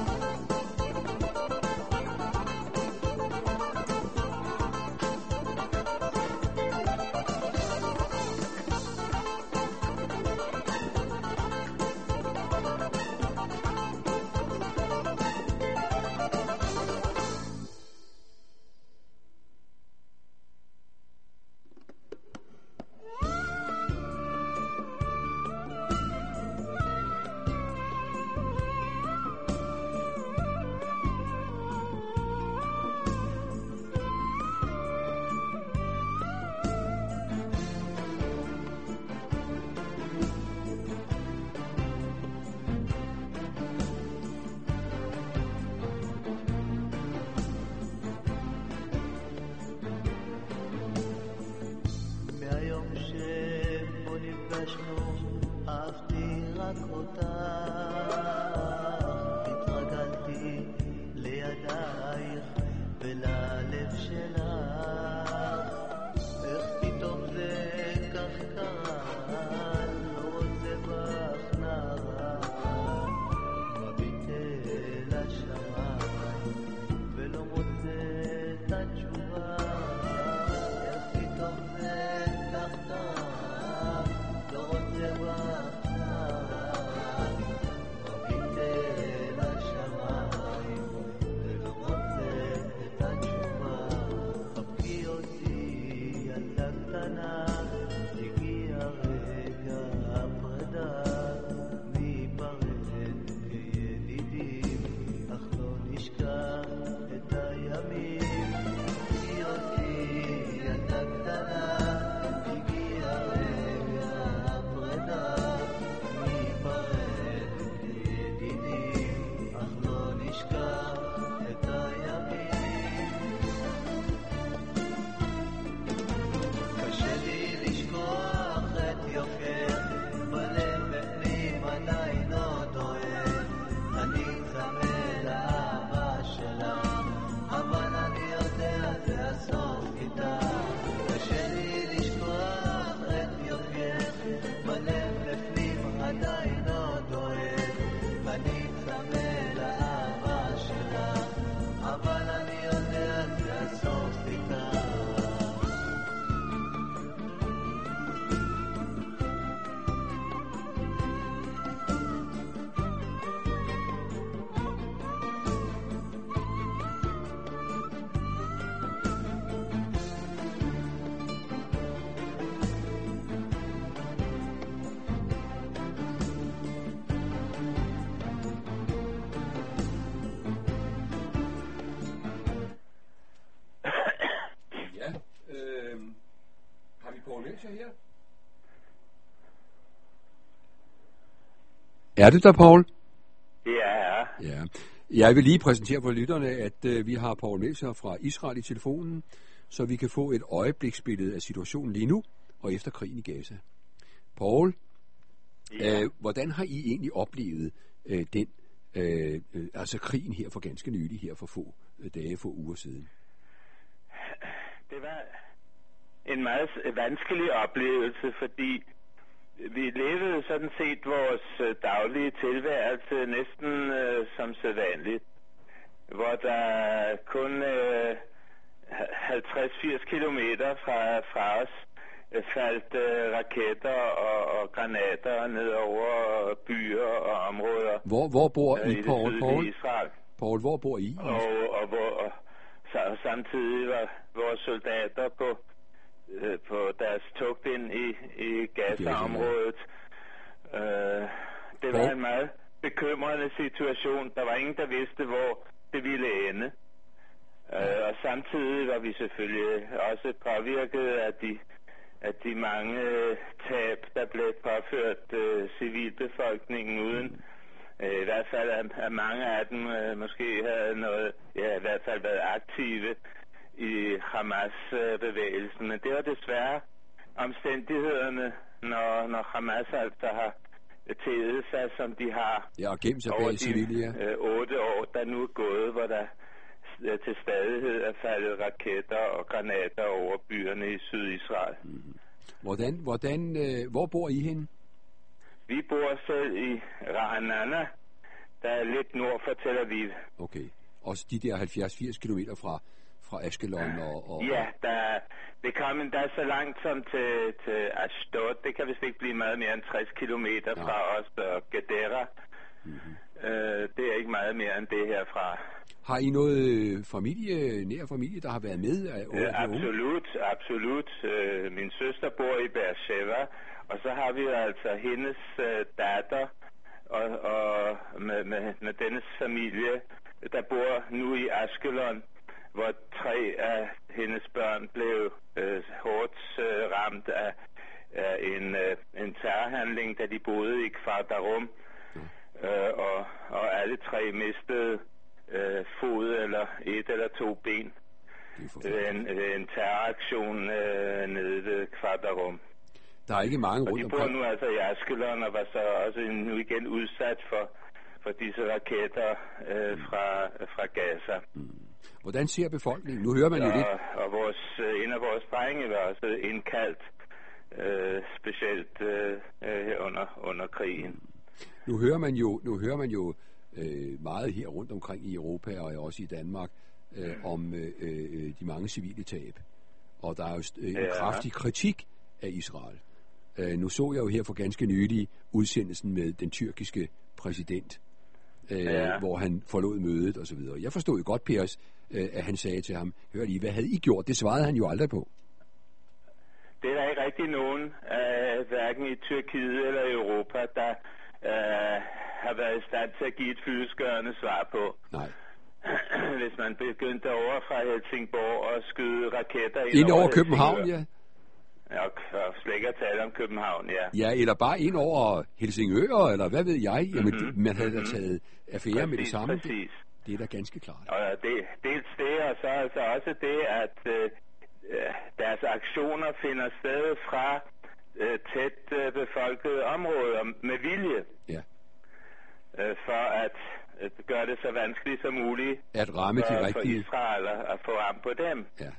מהיום שבו נפגשנו אהבתי רק אותך, התרגלתי לידייך וללב שלך, איך פתאום זה כך קרה, לא רוצה בך נערה, מביט אל השמיים ולא מוצא את התשובה, איך פתאום זה כך קרה, לא רוצה בך נערה, מביט אל השמיים ולא מוצא את התשובה. חבקי אותי ילדה קטנה, הגיע רגע הפרידה, ניפרד כידידים אך לא נשכח את הימים. חבקי אותי ילדה קטנה, הגיע רגע הפרידה, ניפרד כידידים אך לא נשכח את הימים. קשה לי לשכוח את יופייך, בלב בפנים עדיין עוד אוהב, אני צמא לאהבה שלך, אבל אני יודע זה הסוף איתך. קשה לי לשכוח את יופייך, בלב בפנים עדיין עוד אוהב, אני צמא לאהבה שלך, אבל אני יודע זה הסוף איתך. Ja, øh, har vi Poul Melcher her? Er det der, Poul? Ja, Ja. Jeg vil lige præsentere for lytterne, at øh, vi har Poul Melcher fra Israel i telefonen, så vi kan få et øjebliksbillede af situationen lige nu og efter krigen i Gaza. Poul, ja. øh, hvordan har I egentlig oplevet øh, den, øh, øh, altså krigen her for ganske nylig, her for få øh, dage, få uger siden? Det var en meget vanskelig oplevelse, fordi vi levede sådan set vores øh, daglige tilværelse næsten øh, som sædvanligt, hvor der kun øh, halvtreds til firs kilometer fra, fra os øh, faldt øh, raketter og, og granater ned over byer og områder Hvor, hvor bor øh, I, i det Paul? sydlige Paul? Israel. Paul, hvor bor I? Og, og, hvor, og så, samtidig var vores soldater på, øh, på deres togt ind i, i Gaza-området. Øh, det var Hvor? en meget bekymrende situation. Der var ingen, der vidste, hvor det ville ende. Øh, og samtidig var vi selvfølgelig også påvirket af de, af de mange øh, tab, der blev påført øh, civilbefolkningen uden. Øh, I hvert fald at, at mange af dem øh, måske havde noget, ja, i hvert fald været aktive i Hamas-bevægelsen. Men det var desværre omstændighederne, når, når Hamas altså har tædet sig, som de har Ja, og gemt sig over bag de civile, ja. øh, otte år, der nu er gået, hvor der øh, til stadighed er faldet raketter og granater over byerne i Sydisrael. Hvordan, hvordan, øh, hvor bor I henne? Vi bor selv i Ra'anana, der er lidt nord for Tel Aviv. Okay. Også de der halvfjerds til firs kilometer fra, fra Ashkelon og... og Ja, der, det kan endda så langt som til, til Ashdod. Det kan vist ikke blive meget mere end tres kilometer Ja. fra os og Gedera. Mm-hmm. Øh, det er ikke meget mere end det herfra. Har I noget øh, familie, nær familie, der har været med? Af, Ja, af de unge? absolut, absolut. Øh, min søster bor i Beersheba, og så har vi jo altså hendes øh, datter og, og med, med, med dennes familie, der bor nu i Ashkelon, hvor tre af hendes børn blev øh, hårdt øh, ramt af, af en, øh, en terrorhandling, da de boede i Kfar Darum, øh, og, og alle tre mistede øh, fod eller et eller to ben. Det er forfærdeligt. En, en terroraktion øh, nede ved Kfar Darum. Der er ikke mange Og rundt de bor omkring. nu altså i Ashkelon og var så også nu igen udsat for, for disse raketter øh, fra, fra Gaza. Hvordan ser befolkningen? Nu hører man jo lidt. Og, og vores, øh, en af vores drenge var også indkaldt, øh, specielt øh, øh, under, under krigen. Nu hører man jo, nu hører man jo øh, meget her rundt omkring i Europa og også i Danmark øh, om øh, øh, de mange civile tab. Og der er jo øh, en Ja. kraftig kritik af Israel. Øh, nu så jeg jo her for ganske nylig udsendelsen med den tyrkiske præsident, øh, Ja. hvor han forlod mødet og så videre. Jeg forstod jo godt, Pers, øh, at han sagde til ham, hør lige, hvad havde I gjort? Det svarede han jo aldrig på. Det er der ikke rigtig nogen, øh, hverken i Tyrkiet eller i Europa, der øh, har været i stand til at give et fyldestgørende svar på. Nej. Hvis man begyndte over fra Helsingborg og skyde raketter ind, Ind over Helsingør. København, ja. Ja, og og slet ikke at tale om København, ja. Ja, eller bare ind over Helsingør, eller hvad ved jeg. Jamen, Mhm. det, man havde da taget affære med det Præcis, samme. Det, præcis. det er da ganske klart. Og det, dels det, og så altså også det, at øh, deres aktioner finder sted fra øh, tæt øh, befolkede områder med vilje, Ja. øh, for at øh, gøre det så vanskeligt som muligt At ramme for, de for rigtige... Israel at, at få ram på dem. Ja.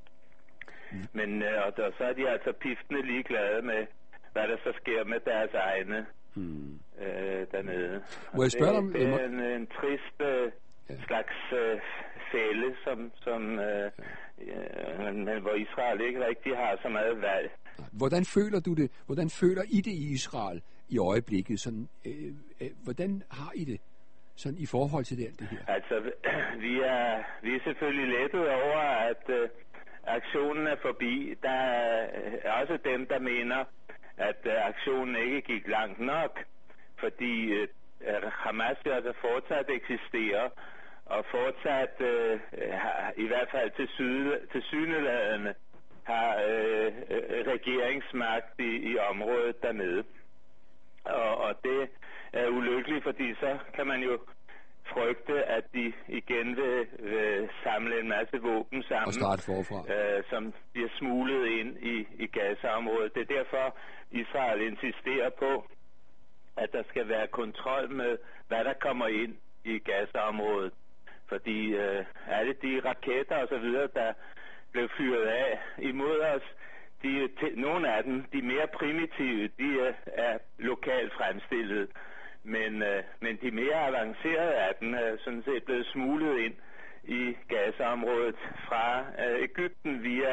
Men øh, og der, så er de altså piftende ligeglade med, hvad der så sker med deres egne Hmm. øh, dernede. Må jeg Og spørge det, dig det om- er en, en trist øh, Ja. slags øh, fælde, som, som øh, øh, men, men hvor Israel ikke rigtig har så meget valg. Hvordan føler du det? Hvordan føler I det i Israel i øjeblikket? Sådan, øh, øh, hvordan har I det sådan i forhold til det, alt det her? Altså, vi er, vi er selvfølgelig lettet over, at øh, aktionen er forbi. Der er også dem, der mener, at øh, aktionen ikke gik langt nok, fordi øh, Hamas jo altså fortsat eksisterer, og fortsat, øh, har, i hvert fald til, syd, til syneladende, har øh, øh, regeringsmagt i, i området dernede. Og, og det er ulykkeligt, fordi så kan man jo frygte, at de igen vil, vil samle en masse våben sammen, Og starte forfra. øh, som bliver smuglet ind i, i Gaza-området. Det er derfor, Israel insisterer på, at der skal være kontrol med, hvad der kommer ind i Gaza-området. Fordi øh, alle de raketter og så videre, der blev fyret af imod os, de, til, nogle af dem, de mere primitive, de er, er lokalt fremstillet. Men, øh, men de mere avancerede af dem er sådan set blevet smuglet ind i Gaza-området fra øh, Egypten via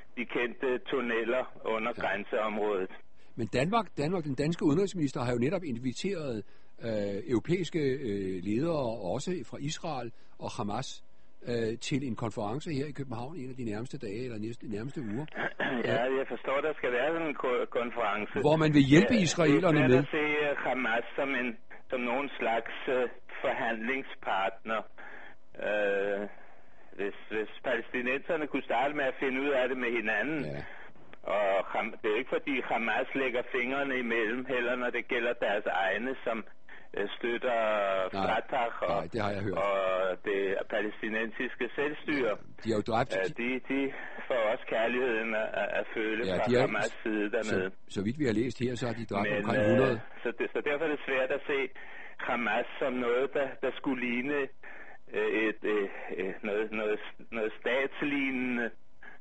de kendte tunneller under ja. grænseområdet. Men Danmark, Danmark, den danske udenrigsminister, har jo netop inviteret øh, europæiske øh, ledere, også fra Israel og Hamas, øh, til en konference her i København en af de nærmeste dage, eller næste, de nærmeste uger. Ja, jeg forstår, der skal være sådan en ko- konference. Hvor man vil hjælpe ja, israelerne med. Det er at se Hamas som, en, som nogen slags uh, forhandlingspartner. Uh, hvis, hvis palæstinenserne kunne starte med at finde ud af det med hinanden, ja. Og det er jo ikke fordi Hamas lægger fingrene imellem, heller når det gælder deres egne, som støtter Fatah og, nej, det har jeg hørt. og det palæstinensiske selvstyre. Ja, de har jo dræbt. De, de får også kærligheden at, at føle ja, fra Hamas side dernede. Så, så vidt vi har læst her, så har de dræbt Men, omkring hundrede. Øh, så, det, så derfor er det svært at se Hamas som noget, der, der skulle ligne øh, et, øh, noget, noget, noget statslignende,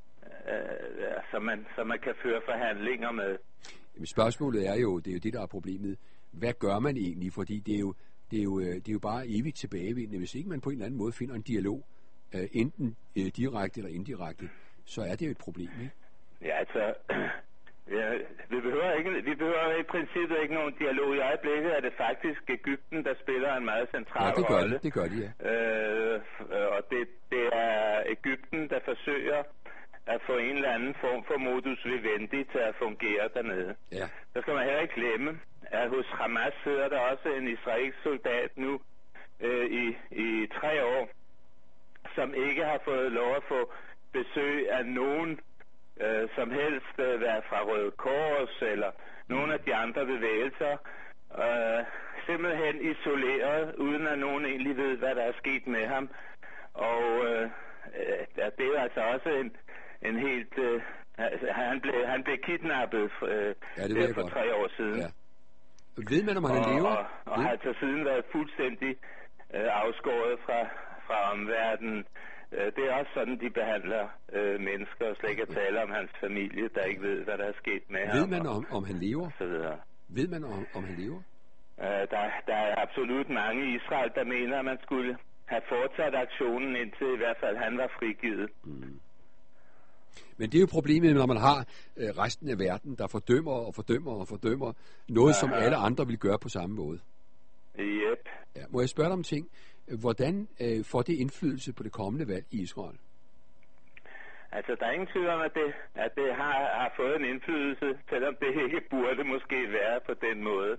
øh, som, man, som man kan føre forhandlinger med. Jamen, spørgsmålet er jo, det er jo det, der er problemet. Hvad gør man egentlig? Fordi det er jo, det er jo, det er jo bare evigt tilbagevendende. Hvis ikke man på en eller anden måde finder en dialog, øh, enten øh, direkte eller indirekte, så er det jo et problem, ikke? Ja, altså, ja, vi, behøver ikke, vi behøver i princippet ikke nogen dialog. I øjeblikket er det faktisk Egypten, der spiller en meget central rolle. Ja, det gør rolle. det, det gør de, ja. Øh, og det, det er Egypten, der forsøger at få en eller anden form for modus vivendi til at fungere dernede. Ja. Så skal man heller ikke glemme, at hos Hamas sidder der også en israelsk soldat nu øh, i, i tre år, som ikke har fået lov at få besøg af nogen øh, som helst, øh, være fra Røde Kors eller nogle af de andre bevægelser, øh, simpelthen isoleret, uden at nogen egentlig ved, hvad der er sket med ham. Og øh, det er altså også en, en helt... Øh, han, blev, han blev kidnappet øh, ja, det for godt. tre år siden. Ja. Ved man, om han og, lever? Og, og har altså siden været fuldstændig øh, afskåret fra, fra omverdenen. Øh, det er også sådan, de behandler øh, mennesker, og slet ikke at tale om hans familie, der ikke ved, hvad der er sket med ved ham. Ved man, om, om han lever? Så videre. Ved man, om, om han lever? Øh, der, der er absolut mange i Israel, der mener, at man skulle have fortsat aktionen, indtil i hvert fald han var frigivet. Mm. Men det er jo problemet, når man har øh, resten af verden, der fordømmer og fordømmer og fordømmer noget, aha, som alle andre vil gøre på samme måde. Yep. Ja, må jeg spørge dig om ting? Hvordan øh, får det indflydelse på det kommende valg i Israel? Altså, der er ingen tvivl om, at det, at det har, har fået en indflydelse, selvom det ikke burde måske være på den måde.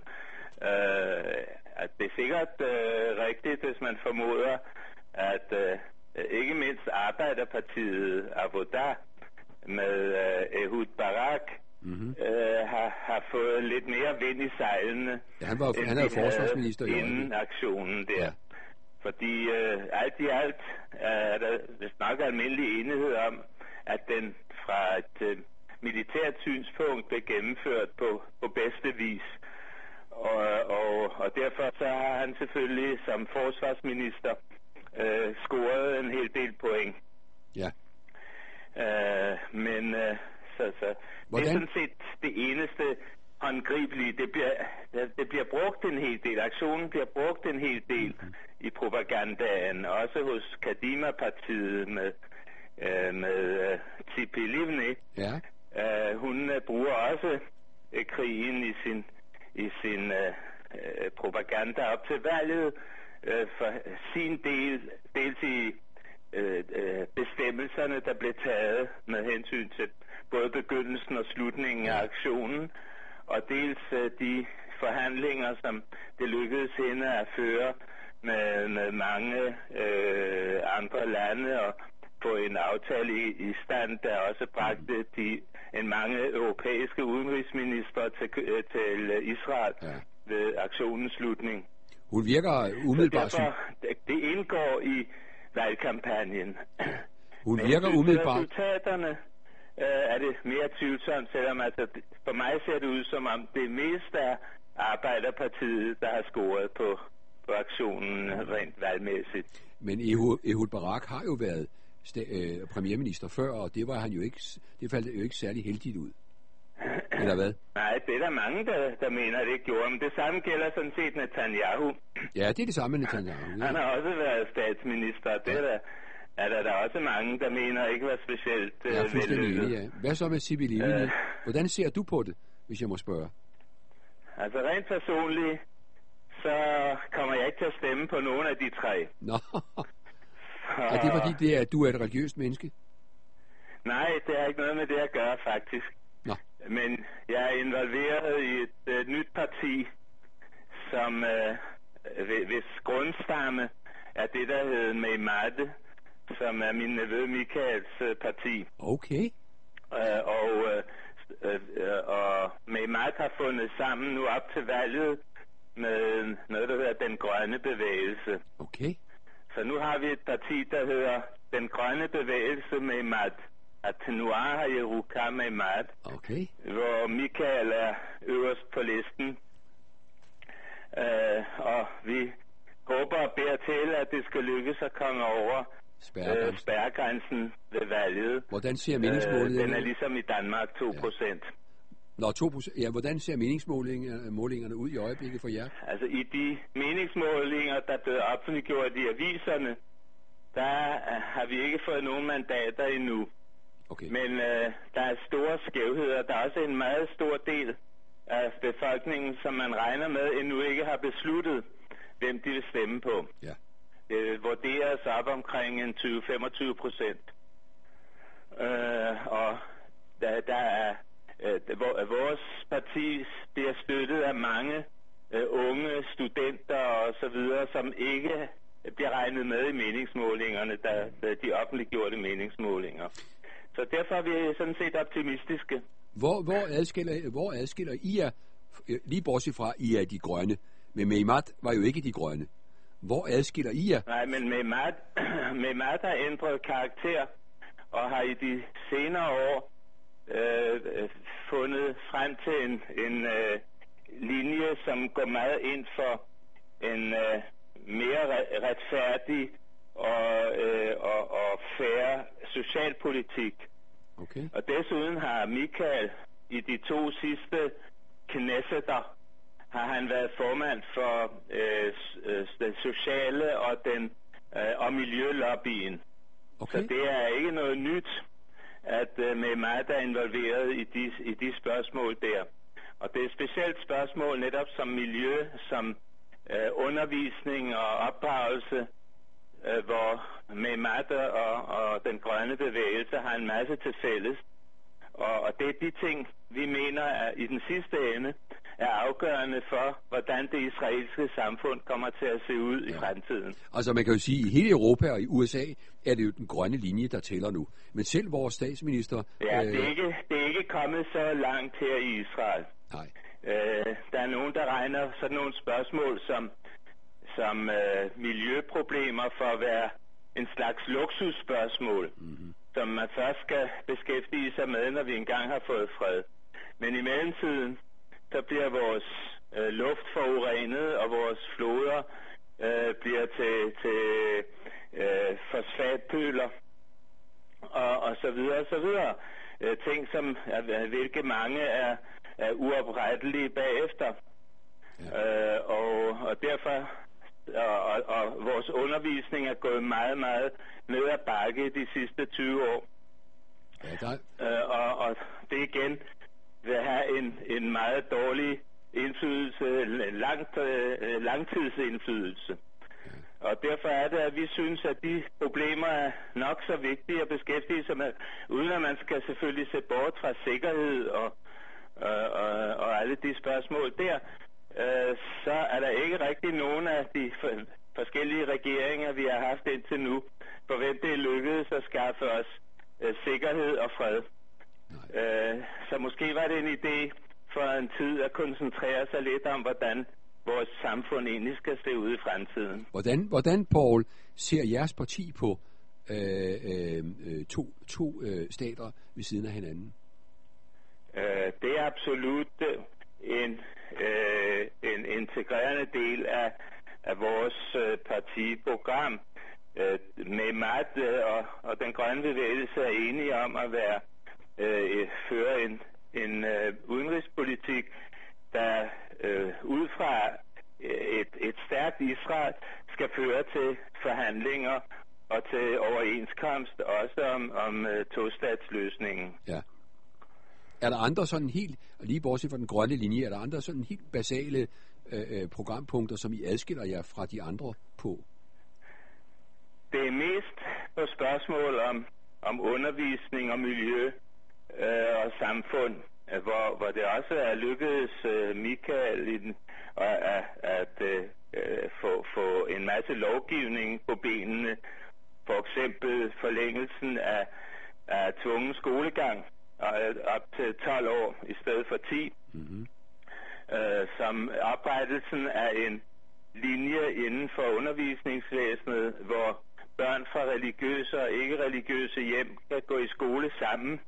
Øh, at det er sikkert øh, rigtigt, hvis man formoder, at øh, ikke mindst Arbejderpartiet Avodah med øh, Ehud Barak mm-hmm. øh, har, har fået lidt mere vind i sejlene. Ja, han var han er jo forsvarsminister i inden aktionen der. Ja. Fordi øh, alt i alt er der nok almindelig enighed om, at den fra et øh, militært synspunkt blev gennemført på, på bedste vis. Og, og, og derfor så har han selvfølgelig som forsvarsminister øh, scoret en hel del point. Ja. Øh, men øh, så, så det er sådan set det eneste håndgribelige. Det bliver, det bliver brugt en hel del. Aktionen bliver brugt en hel del mm-hmm. i propagandaen. Også hos Kadima-partiet med, øh, med uh, Tzipi Livni. Ja. Uh, hun uh, bruger også uh, krigen i sin, i sin uh, uh, propaganda op til valget. Uh, for sin del, dels i Øh, øh, bestemmelserne, der blev taget med hensyn til både begyndelsen og slutningen af aktionen, og dels øh, de forhandlinger, som det lykkedes hende at føre med, med mange øh, andre lande og få en aftale i, i stand, der også bragte de, en mange europæiske udenrigsministre til, til Israel ja. ved aktionens slutning. Hun virker umiddelbart... Derfor, det indgår i valgkampagnen. Hun virker men umiddelbart... resultaterne øh, er det mere tvivlsomt, selvom altså, for mig ser det ud som om det mest er Arbejderpartiet, der har scoret på, på aktionen rent valgmæssigt. Men Ehud, Ehud Barak har jo været sta- øh, premierminister før, og det var han jo ikke, det faldt jo ikke særlig heldigt ud. Eller hvad? Nej, det er der mange, der, der mener, at det gjorde. Men det samme gælder sådan set Netanyahu. Ja, det er det samme med Netanyahu. Ja. Han har også været statsminister. Det, ja. er, der, er der, der er også mange, der mener ikke var specielt øh, Jeg er fuldstændig vellykket. enig, ja. Hvad så med Sibi Livni? Øh. Hvordan ser du på det, hvis jeg må spørge? Altså rent personligt, så kommer jeg ikke til at stemme på nogen af de tre. Nå, er det fordi, det er, at du er et religiøst menneske? Nej, det har ikke noget med det at gøre, faktisk. Nå. Men jeg er involveret i et øh, nyt parti, som øh, hvis grundstamme er det, der hedder Meimate, som er min nevø Michaels øh, parti. Okay. Øh, og øh, øh, og Meimate har fundet sammen nu op til valget med noget, der hedder Den Grønne Bevægelse. Okay. Så nu har vi et parti, der hedder Den Grønne Bevægelse Meimate. Atenoir Yeruka Meimate. Okay. Hvor Michael er øverst på listen. Øh, og vi håber og beder til, at det skal lykkes at komme over Spærregrænsen. øh, spærregrænsen ved valget. Hvordan ser meningsmålingerne? Øh, den er ligesom i Danmark to procent. Ja. Nå, to procent. Ja, hvordan ser meningsmålingerne ud i øjeblikket for jer? Altså i de meningsmålinger, der er blevet offentliggjort i aviserne, der har vi ikke fået nogen mandater endnu. Okay. Men øh, der er store skævheder. Der er også en meget stor del af befolkningen, som man regner med, endnu ikke har besluttet, hvem de vil stemme på. Ja. Det vurderes op omkring en tyve til femogtyve procent. Øh, og der, der er øh, vores parti bliver støttet af mange øh, unge studenter og så videre, som ikke bliver regnet med i meningsmålingerne, der, der de offentliggjorte meningsmålinger. Så derfor er vi sådan set optimistiske. Hvor, hvor, adskiller, hvor adskiller I er, lige bortset fra, I er de grønne, men Meimate var jo ikke de grønne. Hvor adskiller I er? Nej, men Meimate, Meimate har ændret karakter, og har i de senere år øh, fundet frem til en, en øh, linje, som går meget ind for en øh, mere retfærdig og, øh, og, og fair socialpolitik. Okay. Og desuden har Michael i de to sidste knesseter, har han været formand for øh, øh, den sociale og den øh, og miljølobbyen. Okay. Så det er ikke noget nyt, at øh, Meimate er involveret i de, i de spørgsmål der. Og det er et specielt spørgsmål netop som miljø, som øh, undervisning og opdragelse, øh, hvor Meimate og, og den grønne bevægelse har en masse til fælles. Og, og det er de ting, vi mener er, i den sidste ende er afgørende for, hvordan det israelske samfund kommer til at se ud ja. i fremtiden. Altså man kan jo sige, at i hele Europa og i U S A er det jo den grønne linje, der tæller nu. Men selv vores statsminister... Ja, øh... det, er ikke, det er ikke kommet så langt her i Israel. Nej. Øh, der er nogen, der regner sådan nogle spørgsmål som, som øh, miljøproblemer for at være en slags luksusspørgsmål, mm-hmm. som man først skal beskæftige sig med, når vi engang har fået fred. Men i mellemtiden, så bliver vores øh, luft forurenet, og vores floder øh, bliver til, til øh, fosfatpøler, og, og så videre, og så videre. Øh, ting, som er, hvilke mange er, er uoprettelige bagefter. Ja. Øh, og, og derfor, og, og, og vores undervisning er gået meget, meget ned ad bakke de sidste tyve år. Ja, der... øh, og, og det igen vil have en, en meget dårlig indflydelse, langt, øh, langtidsindflydelse. Ja. Og derfor er det, at vi synes, at de problemer er nok så vigtige at beskæftige sig med, uden at man skal selvfølgelig se bort fra sikkerhed og, og, og, og alle de spørgsmål der, øh, så er der ikke rigtig nogen af de for, forskellige regeringer, vi har haft indtil nu, for hvem det er lykkedes at skaffe os øh, sikkerhed og fred. Øh, så måske var det en idé for en tid at koncentrere sig lidt om, hvordan vores samfund egentlig skal se ud i fremtiden. Hvordan, hvordan Paul, ser jeres parti på øh, øh, to, to øh, stater ved siden af hinanden? Øh, det er absolut en, øh, en integrerende del af, af vores øh, partiprogram. Øh, Meimate og, og den grønne bevægelse er enige om at være øh, føre en, en øh, udenrigspolitik, der øh, ud fra et, et stærkt Israel skal føre til forhandlinger og til overenskomst også om, om uh, tostatsløsningen. Ja. Er der andre sådan helt, og lige bortset fra den grønne linje, er der andre sådan helt basale øh, programpunkter, som I adskiller jer fra de andre på? Det er mest på spørgsmål om, om undervisning og miljø øh, og samfund, øh, hvor, hvor det også er lykkedes øh, Michael i den, at, at, at øh, få, få en masse lovgivning på benene. For eksempel forlængelsen af, af tvungen skolegang op til tolv år i stedet for ti. Mm-hmm. Øh, som oprettelsen af en linje inden for undervisningsvæsenet, hvor børn fra religiøse og ikke-religiøse hjem kan gå i skole sammen,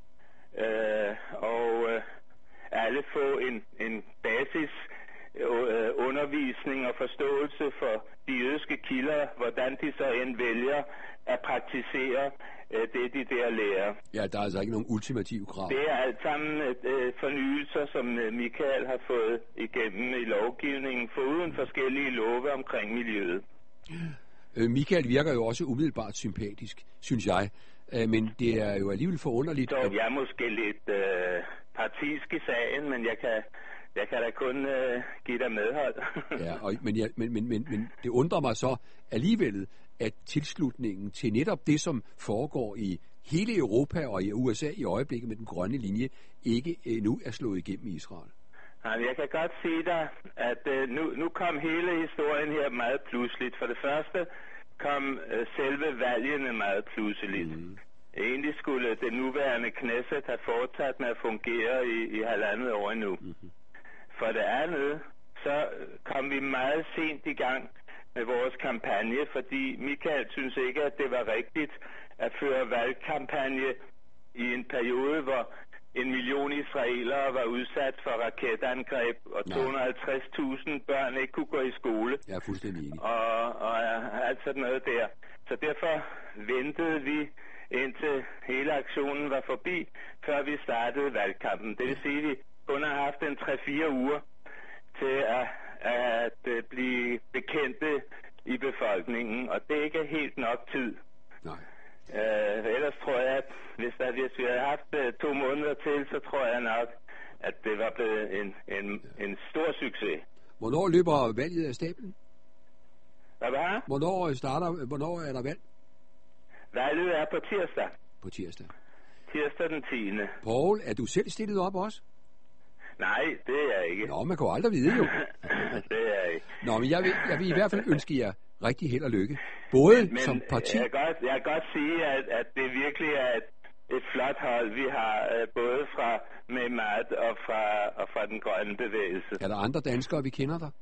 øh, og øh, alle få en, en basis øh, undervisning og forståelse for de jødiske kilder, hvordan de så end vælger at praktisere øh, det, de der lærer. Ja, der er altså ikke nogen ultimative krav. Det er alt sammen øh, fornyelser, som øh, Michael har fået igennem i lovgivningen, foruden forskellige love omkring miljøet. Øh, Michael virker jo også umiddelbart sympatisk, synes jeg. Øh, men det er jo alligevel forunderligt. Så jeg er måske lidt øh, partisk i sagen, men jeg kan, jeg kan da kun øh, give dig medhold. Ja, og, men, ja, men, men, men, men det undrer mig så alligevel, at tilslutningen til netop det, som foregår i hele Europa og i U S A i øjeblikket med den grønne linje, ikke endnu er slået igennem i Israel. Jeg kan godt sige dig, at øh, nu, nu kom hele historien her meget pludseligt. For det første kom øh, selve valgene meget pludseligt. Mm. Egentlig skulle det nuværende Knesset have fortsat med at fungere i, i halvandet år endnu. Mm-hmm. For det andet, så kom vi meget sent i gang med vores kampagne, fordi Michael synes ikke, at det var rigtigt at føre valgkampagne i en periode, hvor en million israelere var udsat for raketangreb, og to hundrede og halvtreds tusind børn ikke kunne gå i skole. Jeg er fuldstændig enig. Og, og alt sådan noget der. Så derfor ventede vi, indtil hele aktionen var forbi, før vi startede valgkampen. Det vil sige, at vi kun har haft en tre fire uger til at, at blive bekendte i befolkningen, og det er ikke helt nok tid. Nej. Uh, ellers tror jeg, at hvis, der, hvis vi havde haft uh, to måneder til, så tror jeg nok, at det var blevet en, en, en stor succes. Hvornår løber valget af stablen? Hvad var? Hvornår starter, hvornår er der valg? Valget er på tirsdag. På tirsdag. Tirsdag den tiende Poul, er du selv stillet op også? Nej, det er jeg ikke. Nå, man kan jo aldrig vide jo. Det er jeg ikke. Nå, men jeg vil, jeg vil i hvert fald ønske jer rigtig held og lykke. Både men, som parti... Jeg kan godt, jeg kan godt sige, at, at det virkelig er et, et flot hold, vi har, både fra Mehmet og fra, og fra den grønne bevægelse. Er der andre danskere, vi kender der?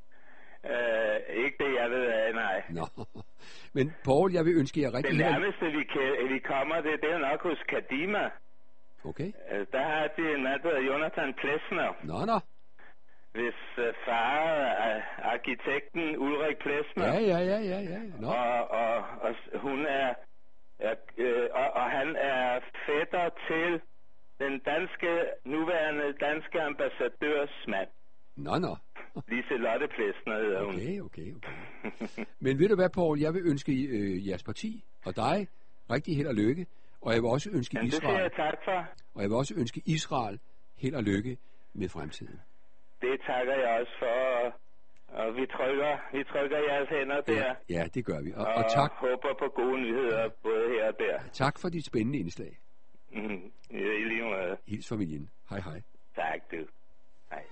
Uh, ikke det, jeg ved af, nej. Nå, men Poul, jeg vil ønske jer rigtig held. held. Det nærmeste, vi, kan, vi kommer, det, det er nok hos Kadima. Okay. Uh, der har de en mand, der hedder Jonathan Plesner. Nå, nå. Hvis uh, far er arkitekten Ulrik Plesner. Ja, ja, ja, ja, ja. Nå. Og, og, og hun er, er øh, og, og han er fætter til den danske, nuværende danske ambassadørs mand. Nå, nå. Liselotte Plesner hedder hun. Okay, okay, okay. Men ved du hvad, Poul, jeg vil ønske øh, jeres parti og dig rigtig held og lykke, og jeg vil også ønske Jamen, Israel. Det siger jeg tak for. Og jeg vil også ønske Israel held og lykke med fremtiden. Det takker jeg også for, og vi trykker, vi trykker jeres hænder der. Ja, ja, det gør vi. Og, og, og tak. håber på gode nyheder, både her og der. Tak for dit spændende indslag. Mm, I lige måde. Hils familien. Hej, hej. Tak, du. Hej.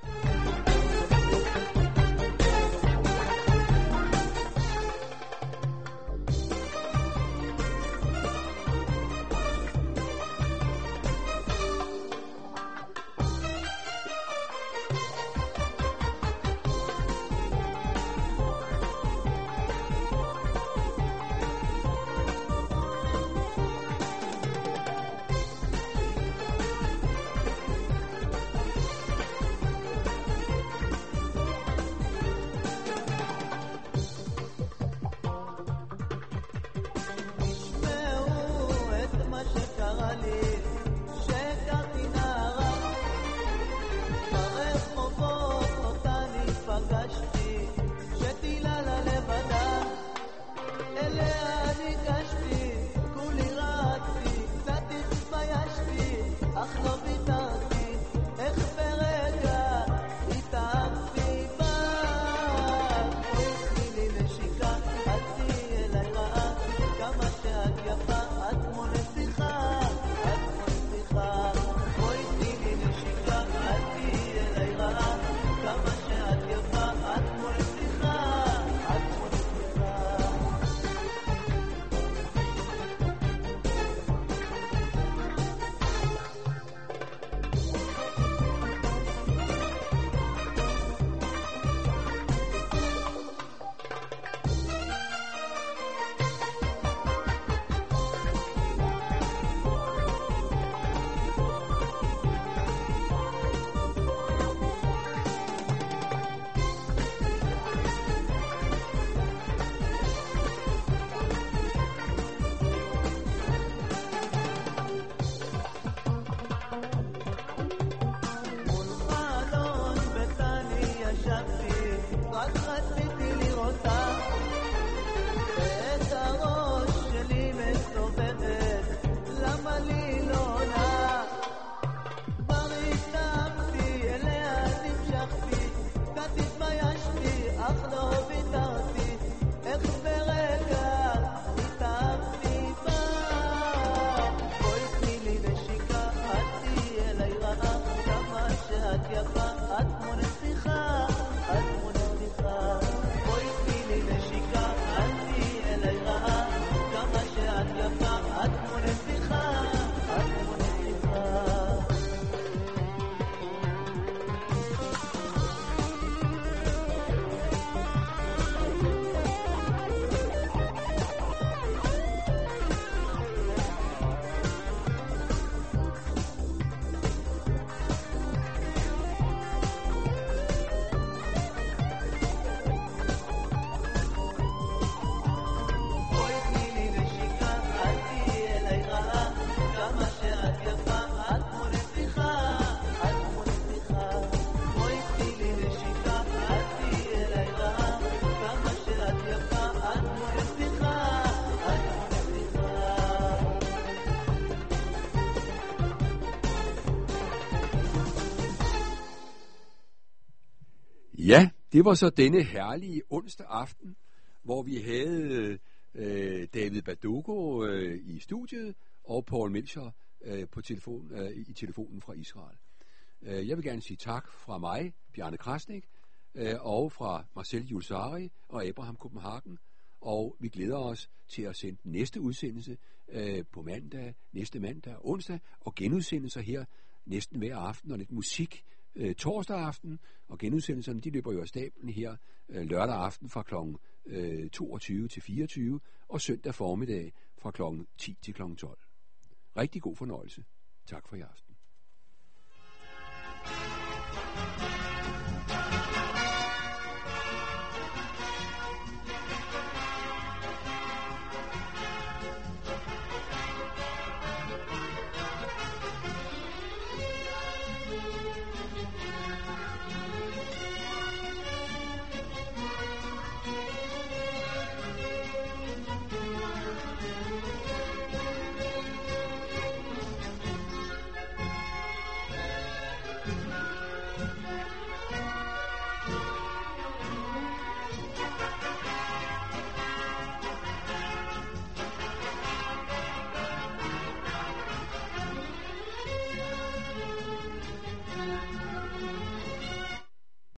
Ja, det var så denne herlige onsdag aften, hvor vi havde øh, David Badogo øh, i studiet og Paul Melcher øh, på telefon, øh, i telefonen fra Israel. Øh, jeg vil gerne sige tak fra mig, Bjarne Krasnik, øh, og fra Marcel Julsari og Abraham Copenhagen, og vi glæder os til at sende den næste udsendelse øh, på mandag, næste mandag og onsdag, og genudsendelser her næsten hver aften, og lidt musik øh, torsdag aften, og genudsendelserne, de løber jo af stablen her øh, lørdag aften fra klokken øh, toogtyve til fireogtyve, og søndag formiddag fra klokken ti til klokken tolv. Rigtig god fornøjelse. Tak for i aften.